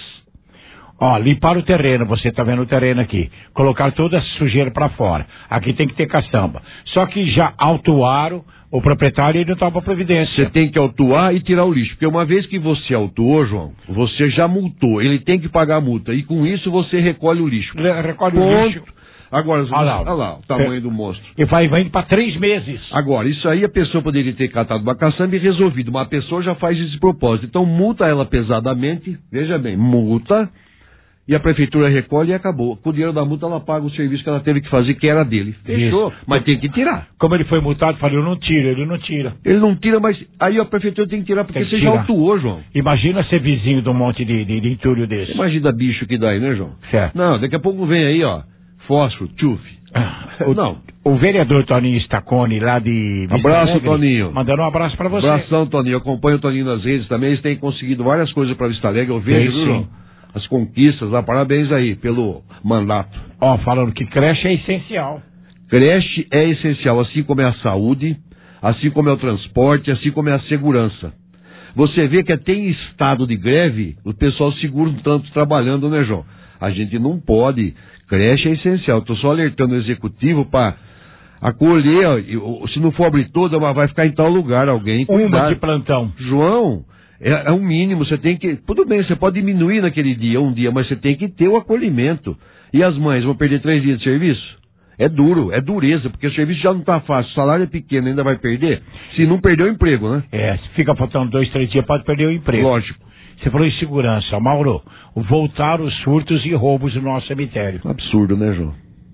Limpar o terreno, você tá vendo o terreno aqui. Colocar toda a sujeira para fora. Aqui tem que ter caçamba. Só que já autuaram o proprietário e ele não toma providência. Você tem que autuar e tirar o lixo. Porque uma vez que você autuou, João, você já multou. Ele tem que pagar a multa. E com isso você recolhe o lixo. Recolhe o lixo. Agora, olha lá o tamanho do monstro. E vai indo para 3 meses. Agora, isso aí a pessoa poderia ter catado uma caçamba e resolvido. Mas a pessoa já faz esse propósito. Então multa ela pesadamente. Veja bem, multa. E a prefeitura recolhe e acabou. Com o dinheiro da multa, ela paga o serviço que ela teve que fazer, que era dele. Fechou. Isso. Mas tem que tirar. Como ele foi multado, falou, ele não tira. Ele não tira, mas aí a prefeitura tem que tirar, porque você já autuou, João. Imagina ser vizinho de um monte de entulho desse. Imagina bicho que dá aí, né, João? Certo. Não, daqui a pouco vem aí, fósforo, tchuf. O vereador Toninho Staconi, lá de Vista Abraço, Alegre, Toninho. Mandando um abraço pra você. Abração, Toninho. Eu acompanho o Toninho nas redes também. Eles têm conseguido várias coisas pra Vista Alegre. Eu vejo, sim. As conquistas lá. Parabéns aí pelo mandato. Falando que creche é essencial. Creche é essencial, assim como é a saúde, assim como é o transporte, assim como é a segurança. Você vê que até em estado de greve, o pessoal segura um tanto trabalhando, né, João? A gente não pode. Creche é essencial. Estou só alertando o executivo para Acolher, se não for abrir toda, vai ficar em tal lugar alguém. Uma de plantão. João, é um mínimo, você tem que... Tudo bem, você pode diminuir naquele dia, um dia, mas você tem que ter o acolhimento. E as mães vão perder 3 dias de serviço? É duro, é dureza, porque o serviço já não está fácil, o salário é pequeno, ainda vai perder? Se não perder o emprego, né? Se fica faltando 2, 3 dias, pode perder o emprego. Lógico. Você falou em segurança. Mauro, voltaram os furtos e roubos no nosso cemitério. Absurdo, né, João?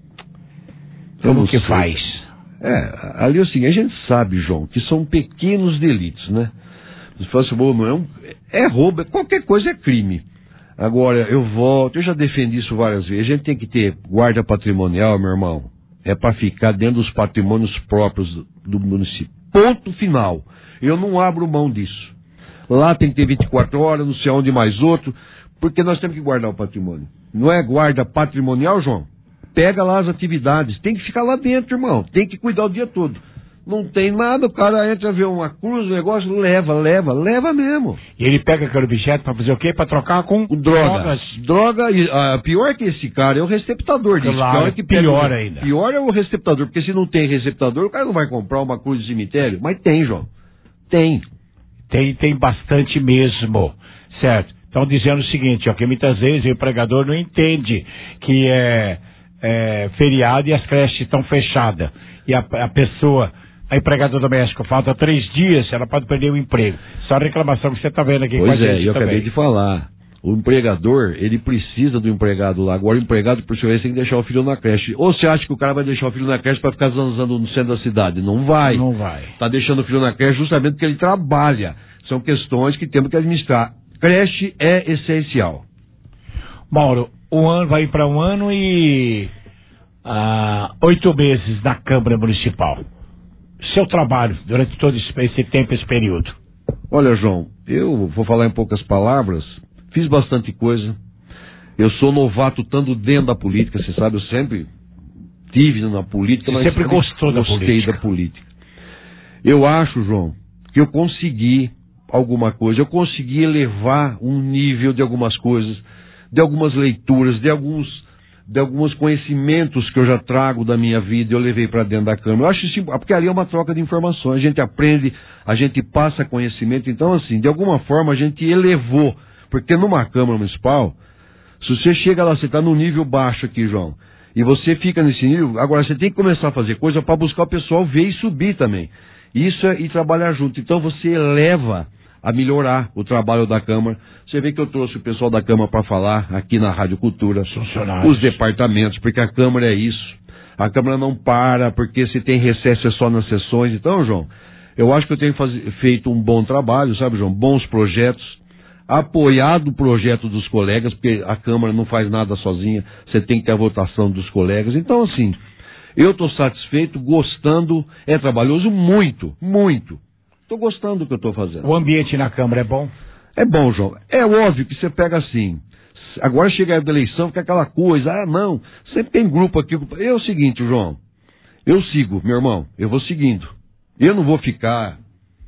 Como que faz? Ali é o seguinte, a gente sabe, João, que são pequenos delitos, né? Se fosse roubo, é roubo, qualquer coisa é crime. Agora, eu já defendi isso várias vezes, a gente tem que ter guarda patrimonial, meu irmão, é para ficar dentro dos patrimônios próprios do município. Ponto final. Eu não abro mão disso. Lá tem que ter 24 horas, não sei onde mais outro, porque nós temos que guardar o patrimônio. Não é guarda patrimonial, João? Pega lá as atividades, tem que ficar lá dentro, irmão, tem que cuidar o dia todo. Não tem nada, o cara entra, vê uma cruz, um negócio, leva mesmo. E ele pega aquele objeto pra fazer o quê? Pra trocar com drogas. Droga, pior que esse cara é o receptador disso. Claro, pior ainda. Pior é o receptador, porque se não tem receptador, o cara não vai comprar uma cruz de cemitério. Mas tem, João. Tem bastante mesmo, certo? Estão dizendo o seguinte, ó, que muitas vezes o empregador não entende que é feriado e as creches estão fechadas. E a pessoa, a empregada doméstica, falta 3 dias, ela pode perder o emprego. Só a reclamação que você está vendo aqui com a gente também. Eu acabei de falar. O empregador, ele precisa do empregado lá. Agora o empregado, por sua vez, tem que deixar o filho na creche. Ou você acha que o cara vai deixar o filho na creche para ficar zanzando no centro da cidade? Não vai. Não vai. Está deixando o filho na creche justamente porque ele trabalha. São questões que temos que administrar. Creche é essencial. Mauro, o ano vai para 1 ano e 8 meses na Câmara Municipal. Seu trabalho durante todo esse tempo, esse período. Olha, João, eu vou falar em poucas palavras. Fiz bastante coisa. Eu sou novato estando dentro da política, você sabe, eu sempre tive na política, mas sempre gostei da política. Eu acho, João, que eu consegui alguma coisa, eu consegui elevar um nível de algumas coisas, de algumas leituras, de alguns conhecimentos que eu já trago da minha vida, eu levei para dentro da Câmara. Eu acho isso, porque ali é uma troca de informações, a gente aprende, a gente passa conhecimento, então assim, de alguma forma a gente elevou. Porque numa Câmara Municipal, se você chega lá, você está no nível baixo aqui, João, e você fica nesse nível, agora você tem que começar a fazer coisa para buscar o pessoal ver e subir também. Isso é ir trabalhar junto. Então você eleva a melhorar o trabalho da Câmara. Você vê que eu trouxe o pessoal da Câmara para falar aqui na Rádio Cultura, os departamentos, porque a Câmara é isso. A Câmara não para, porque se tem recesso é só nas sessões. Então, João, eu acho que eu tenho feito um bom trabalho, sabe, João? Bons projetos. Apoiado o projeto dos colegas, porque a Câmara não faz nada sozinha, você tem que ter a votação dos colegas. Então, assim, eu estou satisfeito, gostando, é trabalhoso muito. Estou gostando do que eu estou fazendo. O ambiente na Câmara é bom? É bom, João. É óbvio que você pega assim, agora chega a eleição, fica aquela coisa, não, sempre tem grupo aqui. É o seguinte, João, eu sigo, meu irmão, eu vou seguindo. Eu não vou ficar...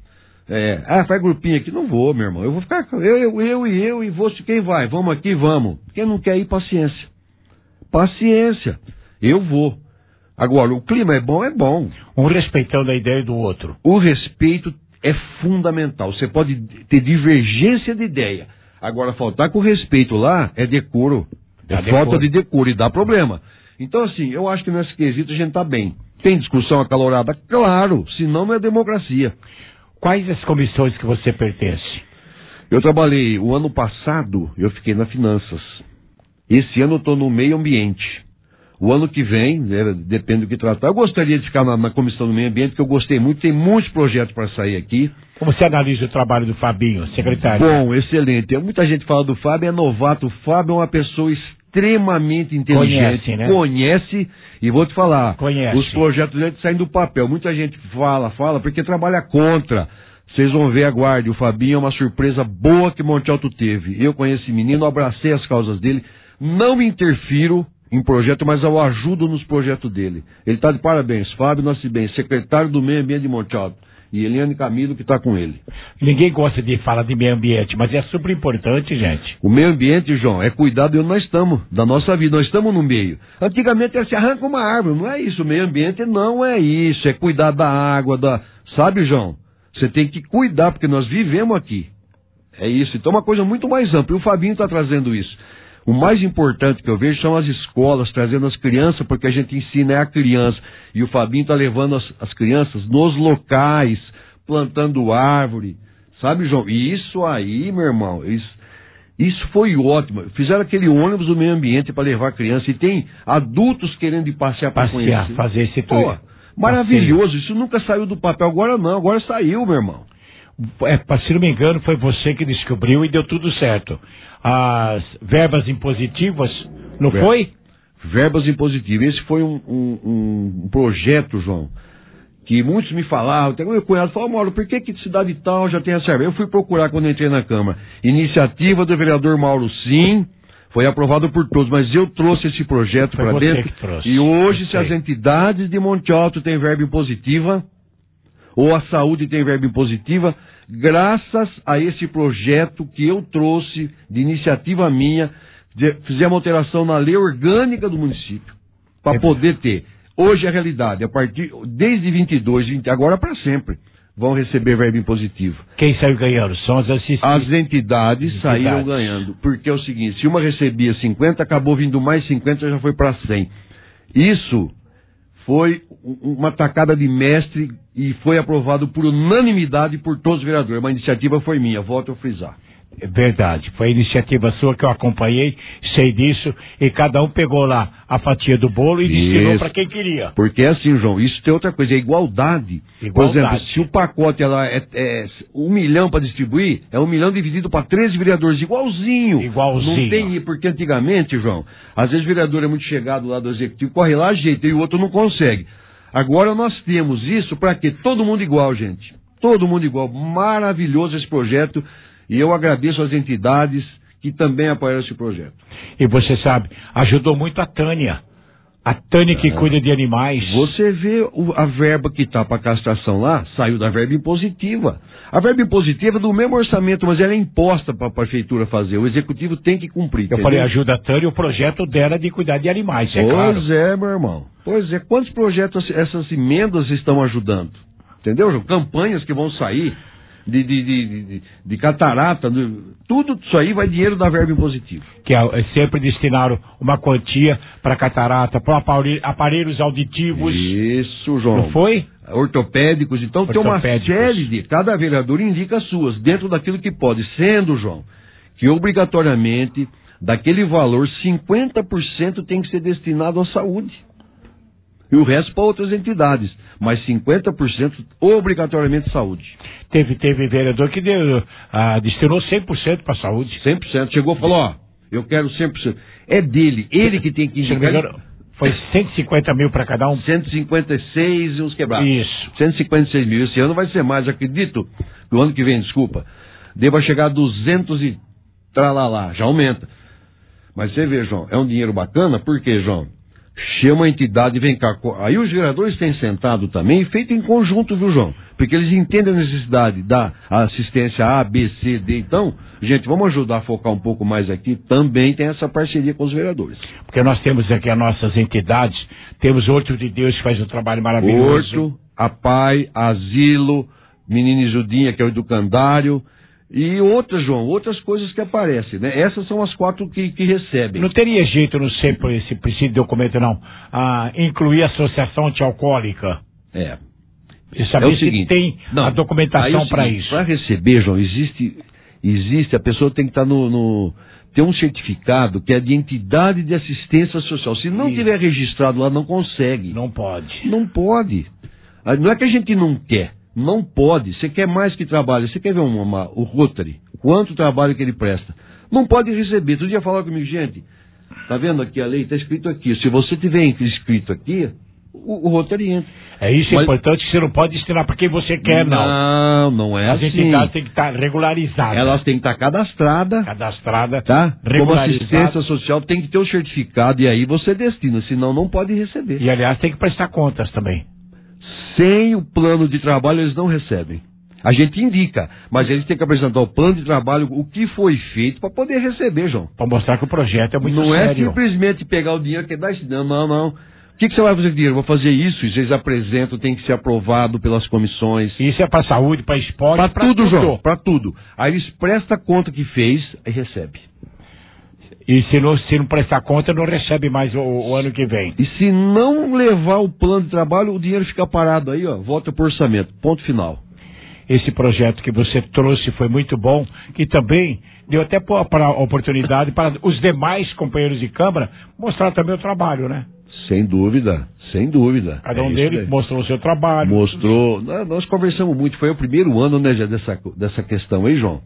faz grupinho aqui. Não vou, meu irmão. Eu vou ficar, eu e você, quem vai? Vamos aqui, vamos. Quem não quer ir, paciência. Paciência. Eu vou. Agora, o clima é bom, é bom. Um respeitando a ideia do outro. O respeito é fundamental. Você pode ter divergência de ideia. Agora, faltar com respeito lá é decoro. Falta de decoro e dá problema. Então, assim, eu acho que nesse quesito a gente tá bem. Tem discussão acalorada? Claro, senão não é democracia. Quais as comissões que você pertence? Eu trabalhei, o ano passado, eu fiquei na Finanças. Esse ano eu estou no Meio Ambiente. O ano que vem, depende do que tratar. Eu gostaria de ficar na Comissão do Meio Ambiente, que eu gostei muito, tem muitos projetos para sair aqui. Como você analisa o trabalho do Fabinho, secretário? Bom, excelente. Muita gente fala do Fábio, é novato. O Fábio é uma pessoa extremamente inteligente. Conhece, e vou te falar, os projetos dele saem do papel. Muita gente fala, porque trabalha contra. Vocês vão ver, aguarde. O Fabinho é uma surpresa boa que Monte Alto teve. Eu conheço esse menino, abracei as causas dele, não interfiro em projeto, mas eu ajudo nos projetos dele. Ele está de parabéns. Fábio Nascimento, secretário do Meio Ambiente de Monte Alto. e Eliane Camilo que está com ele. Ninguém gosta de falar de meio ambiente, mas é super importante, gente. O meio ambiente, João, é cuidar de onde nós estamos, da nossa vida, nós estamos no meio. Antigamente se arranca uma árvore, não é isso, o meio ambiente não é isso, é cuidar da água, sabe, João? Você tem que cuidar, porque nós vivemos aqui. É isso, então é uma coisa muito mais ampla, e o Fabinho está trazendo isso. O mais importante que eu vejo são as escolas, trazendo as crianças, porque a gente ensina a criança. E o Fabinho está levando as crianças nos locais, plantando árvore. Sabe, João? E isso aí, meu irmão, isso foi ótimo. Fizeram aquele ônibus do meio ambiente para levar a criança. E tem adultos querendo ir passear para conhecer. Fazer esse tour. Maravilhoso. Isso nunca saiu do papel. Agora não, agora saiu, meu irmão. Se não me engano, foi você que descobriu e deu tudo certo. As verbas impositivas, não foi? Verbas impositivas. Esse foi um projeto, João, que muitos me falavam. Até o meu cunhado falou, Mauro, por que cidade tal já tem essa verba? Eu fui procurar quando entrei na Câmara. Iniciativa do vereador Mauro, sim, foi aprovado por todos, mas eu trouxe esse projeto para dentro. E hoje, se as entidades de Monte Alto têm verba impositiva, ou a saúde tem verba impositiva, graças a esse projeto que eu trouxe de iniciativa minha, fizemos alteração na lei orgânica do município, para poder ter. Hoje a realidade, desde 22, agora para sempre, vão receber verba impositiva. Quem saiu ganhando? São as assistentes. As entidades saíram ganhando, porque é o seguinte, se uma recebia 50, acabou vindo mais 50, já foi para 100. Isso foi uma tacada de mestre e foi aprovado por unanimidade por todos os vereadores. Uma iniciativa foi minha, volto a frisar. É verdade, foi a iniciativa sua que eu acompanhei, sei disso, e cada um pegou lá a fatia do bolo e destinou para quem queria. Porque é assim, João, isso tem outra coisa, é igualdade. Por exemplo, se o pacote é 1 milhão para distribuir, é 1 milhão dividido para 13 vereadores, igualzinho. Não tem, porque antigamente, João, às vezes o vereador é muito chegado lá do executivo, corre lá, ajeita, e o outro não consegue. Agora nós temos isso para quê? Todo mundo igual, gente. Todo mundo igual. Maravilhoso esse projeto. E eu agradeço às entidades que também apoiaram esse projeto. E você sabe, ajudou muito a Tânia. A Tânia que cuida de animais. Você vê a verba que está para castração lá, saiu da verba impositiva. A verba impositiva é do mesmo orçamento, mas ela é imposta para a prefeitura fazer. O executivo tem que cumprir. Eu falei, ajuda a Tânia, o projeto dela de cuidar de animais, claro. Pois é, meu irmão. Pois é, quantos projetos essas emendas estão ajudando? Entendeu, João? Campanhas que vão sair de catarata, tudo isso aí vai dinheiro da verba impositiva. Que sempre destinaram uma quantia para catarata, para aparelhos auditivos. Isso, João. Não foi? Ortopédicos. Então tem uma série de... Cada vereador indica as suas, dentro daquilo que pode. Sendo, João, que obrigatoriamente, daquele valor, 50% tem que ser destinado à saúde. E o resto para outras entidades. Mas 50% obrigatoriamente saúde. Teve vereador que destinou 100% para a saúde. 100%. Chegou e falou, eu quero 100%. É dele, ele que tem que indicar. Foi 150 mil para cada um? 156 e uns quebrados. Isso. 156 mil. Esse ano vai ser mais, acredito, no ano que vem, desculpa, deva chegar a 200 e tralalá, já aumenta. Mas você vê, João, é um dinheiro bacana, por quê, João? Chama a entidade e vem cá. Aí os vereadores têm sentado também, feito em conjunto, viu, João? Porque eles entendem a necessidade da assistência A, B, C, D. Então, gente, vamos ajudar a focar um pouco mais aqui. Também tem essa parceria com os vereadores. Porque nós temos aqui as nossas entidades, temos Horto de Deus que faz um trabalho maravilhoso. Horto, a PAI, Asilo, Menina Judinha, que é o educandário. E outras, João, outras coisas que aparecem, né? Essas são as 4 que recebem. Não teria jeito, não sei por esse princípio de documento, não, incluir a associação antialcoólica? É saber o seguinte, se tem a documentação para isso. Para receber, João, existe, a pessoa tem que estar tem um certificado que é de entidade de assistência social. Se não tiver registrado lá, não consegue. Não pode. Não pode. Não é que a gente não quer. Não pode. Você quer mais que trabalho. Você quer ver o Rotary? Quanto trabalho que ele presta. Não pode receber. Outro dia falaram comigo, gente, tá vendo aqui a lei? Está escrito aqui. Se você tiver inscrito aqui, o Rotary entra. É isso, é importante que você não pode destinar para quem você quer, não. Não é assim. As entidades têm que estar regularizadas. Elas têm que estar cadastradas. Tá? Como assistência social tem que ter o certificado e aí você destina, senão não pode receber. E aliás tem que prestar contas também. Sem o plano de trabalho, eles não recebem. A gente indica, mas eles têm que apresentar o plano de trabalho, o que foi feito para poder receber, João. Para mostrar que o projeto é muito sério. Não é simplesmente pegar o dinheiro e dar esse dinheiro. Não. O que você vai fazer com o dinheiro? Vou fazer isso. Eles apresentam, tem que ser aprovado pelas comissões. Isso é para saúde, para esporte, para tudo, João. Para tudo. Aí eles prestam conta que fez e recebe. E se não prestar conta, não recebe mais o ano que vem. E se não levar o plano de trabalho, o dinheiro fica parado aí, ó. Volta pro orçamento. Ponto final. Esse projeto que você trouxe foi muito bom, que também deu até para oportunidade para os demais companheiros de Câmara mostrar também o trabalho, né? Sem dúvida. Cada um deles mostrou o seu trabalho. Mostrou. Nós conversamos muito, foi o primeiro ano, né, dessa questão aí, João.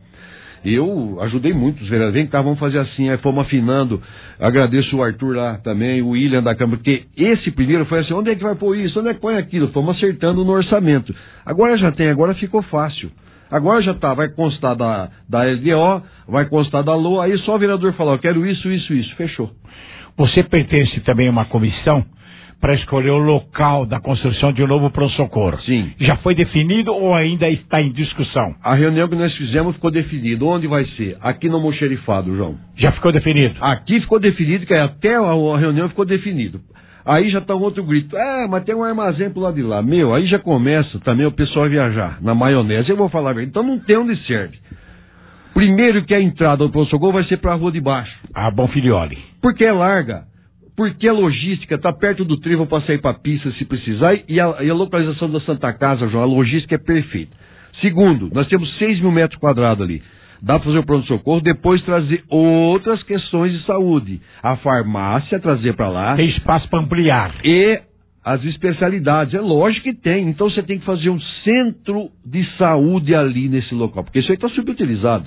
Eu ajudei muito os vereadores. Vem cá, vamos fazer assim. Aí fomos afinando. Agradeço o Arthur lá também, o William da Câmara, porque esse primeiro foi assim: onde é que vai pôr isso? Onde é que põe aquilo? Fomos acertando no orçamento. Agora já tem, agora ficou fácil. Agora já tá, vai constar da LDO, vai constar da LOA, aí só o vereador falar: eu quero isso, fechou. Você pertence também a uma comissão para escolher o local da construção de um novo pronto-socorro. Sim. Já foi definido ou ainda está em discussão? A reunião que nós fizemos ficou definido. Onde vai ser? Aqui no Almoxarifado, João. Já ficou definido? Aqui ficou definido, que até a reunião ficou definido. Aí já está um outro grito: mas tem um armazém pro lado de lá. Aí já começa também o pessoal a viajar na maionese. Eu vou falar bem, então não tem onde serve. Primeiro que a entrada do pronto-socorro vai ser para a rua de baixo. Bom Filioli. Porque é larga. Porque a logística está perto do trevo para sair para a pista se precisar, e a localização da Santa Casa, João, a logística é perfeita. Segundo, nós temos 6 mil metros quadrados ali. Dá para fazer o pronto-socorro, depois trazer outras questões de saúde. A farmácia trazer para lá. Tem espaço para ampliar. E as especialidades, é lógico que tem. Então você tem que fazer um centro de saúde ali nesse local, porque isso aí está subutilizado.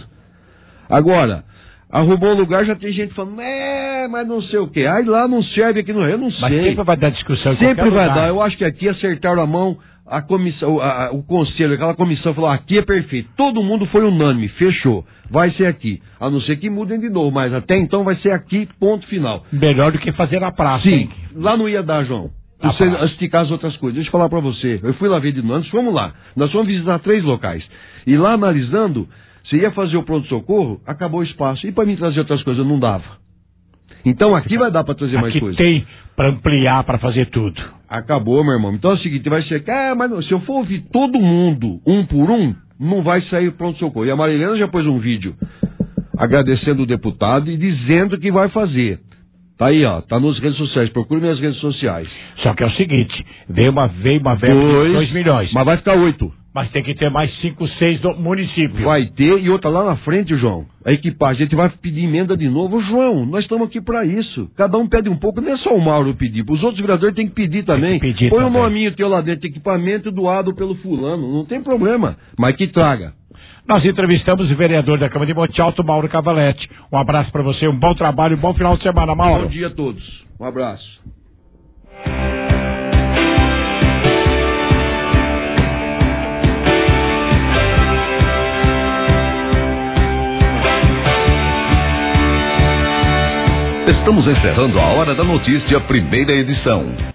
Agora, arrumou um lugar, já tem gente falando: mas não sei o quê. Aí lá não serve, aqui não é. Eu não sei. Mas sempre vai dar discussão em sempre vai lugar. dar. Eu acho que aqui acertaram a mão, a comissão, o conselho, aquela comissão falou: aqui é perfeito. Todo mundo foi unânime, fechou. Vai ser aqui. A não ser que mudem de novo, mas até então vai ser aqui, ponto final. Melhor do que fazer na praça. Sim, hein? lá não ia dar, João. Você esticar as outras coisas. Deixa eu falar pra você. Eu fui lá ver de novo, nós fomos lá. Nós fomos visitar 3 locais. E lá analisando, você ia fazer o pronto-socorro, acabou o espaço. E para mim trazer outras coisas, não dava. Então aqui vai dar para trazer mais coisas. Aqui tem para ampliar, para fazer tudo. Acabou, meu irmão. Então é o seguinte, vai ser: mas não, se eu for ouvir todo mundo, um por um, não vai sair pronto-socorro. E a Marilena já pôs um vídeo agradecendo o deputado e dizendo que vai fazer. Tá aí, ó, tá nas redes sociais, procure minhas redes sociais. Só que é o seguinte, veio uma verba de 2 milhões. Mas vai ficar 8. Mas tem que ter mais 5, 6 do município. Vai ter, e outra lá na frente, João. A equipagem, a gente vai pedir emenda de novo. João, nós estamos aqui para isso. Cada um pede um pouco, não é só o Mauro pedir. Os outros vereadores têm que pedir também. Põe um nominho teu lá dentro, equipamento doado pelo fulano, não tem problema. Mas que traga. Nós entrevistamos o vereador da Câmara de Monte Alto, Mauro Cavalete. Um abraço para você, um bom trabalho, um bom final de semana, Mauro. Bom dia a todos. Um abraço. Estamos encerrando a Hora da Notícia, primeira edição.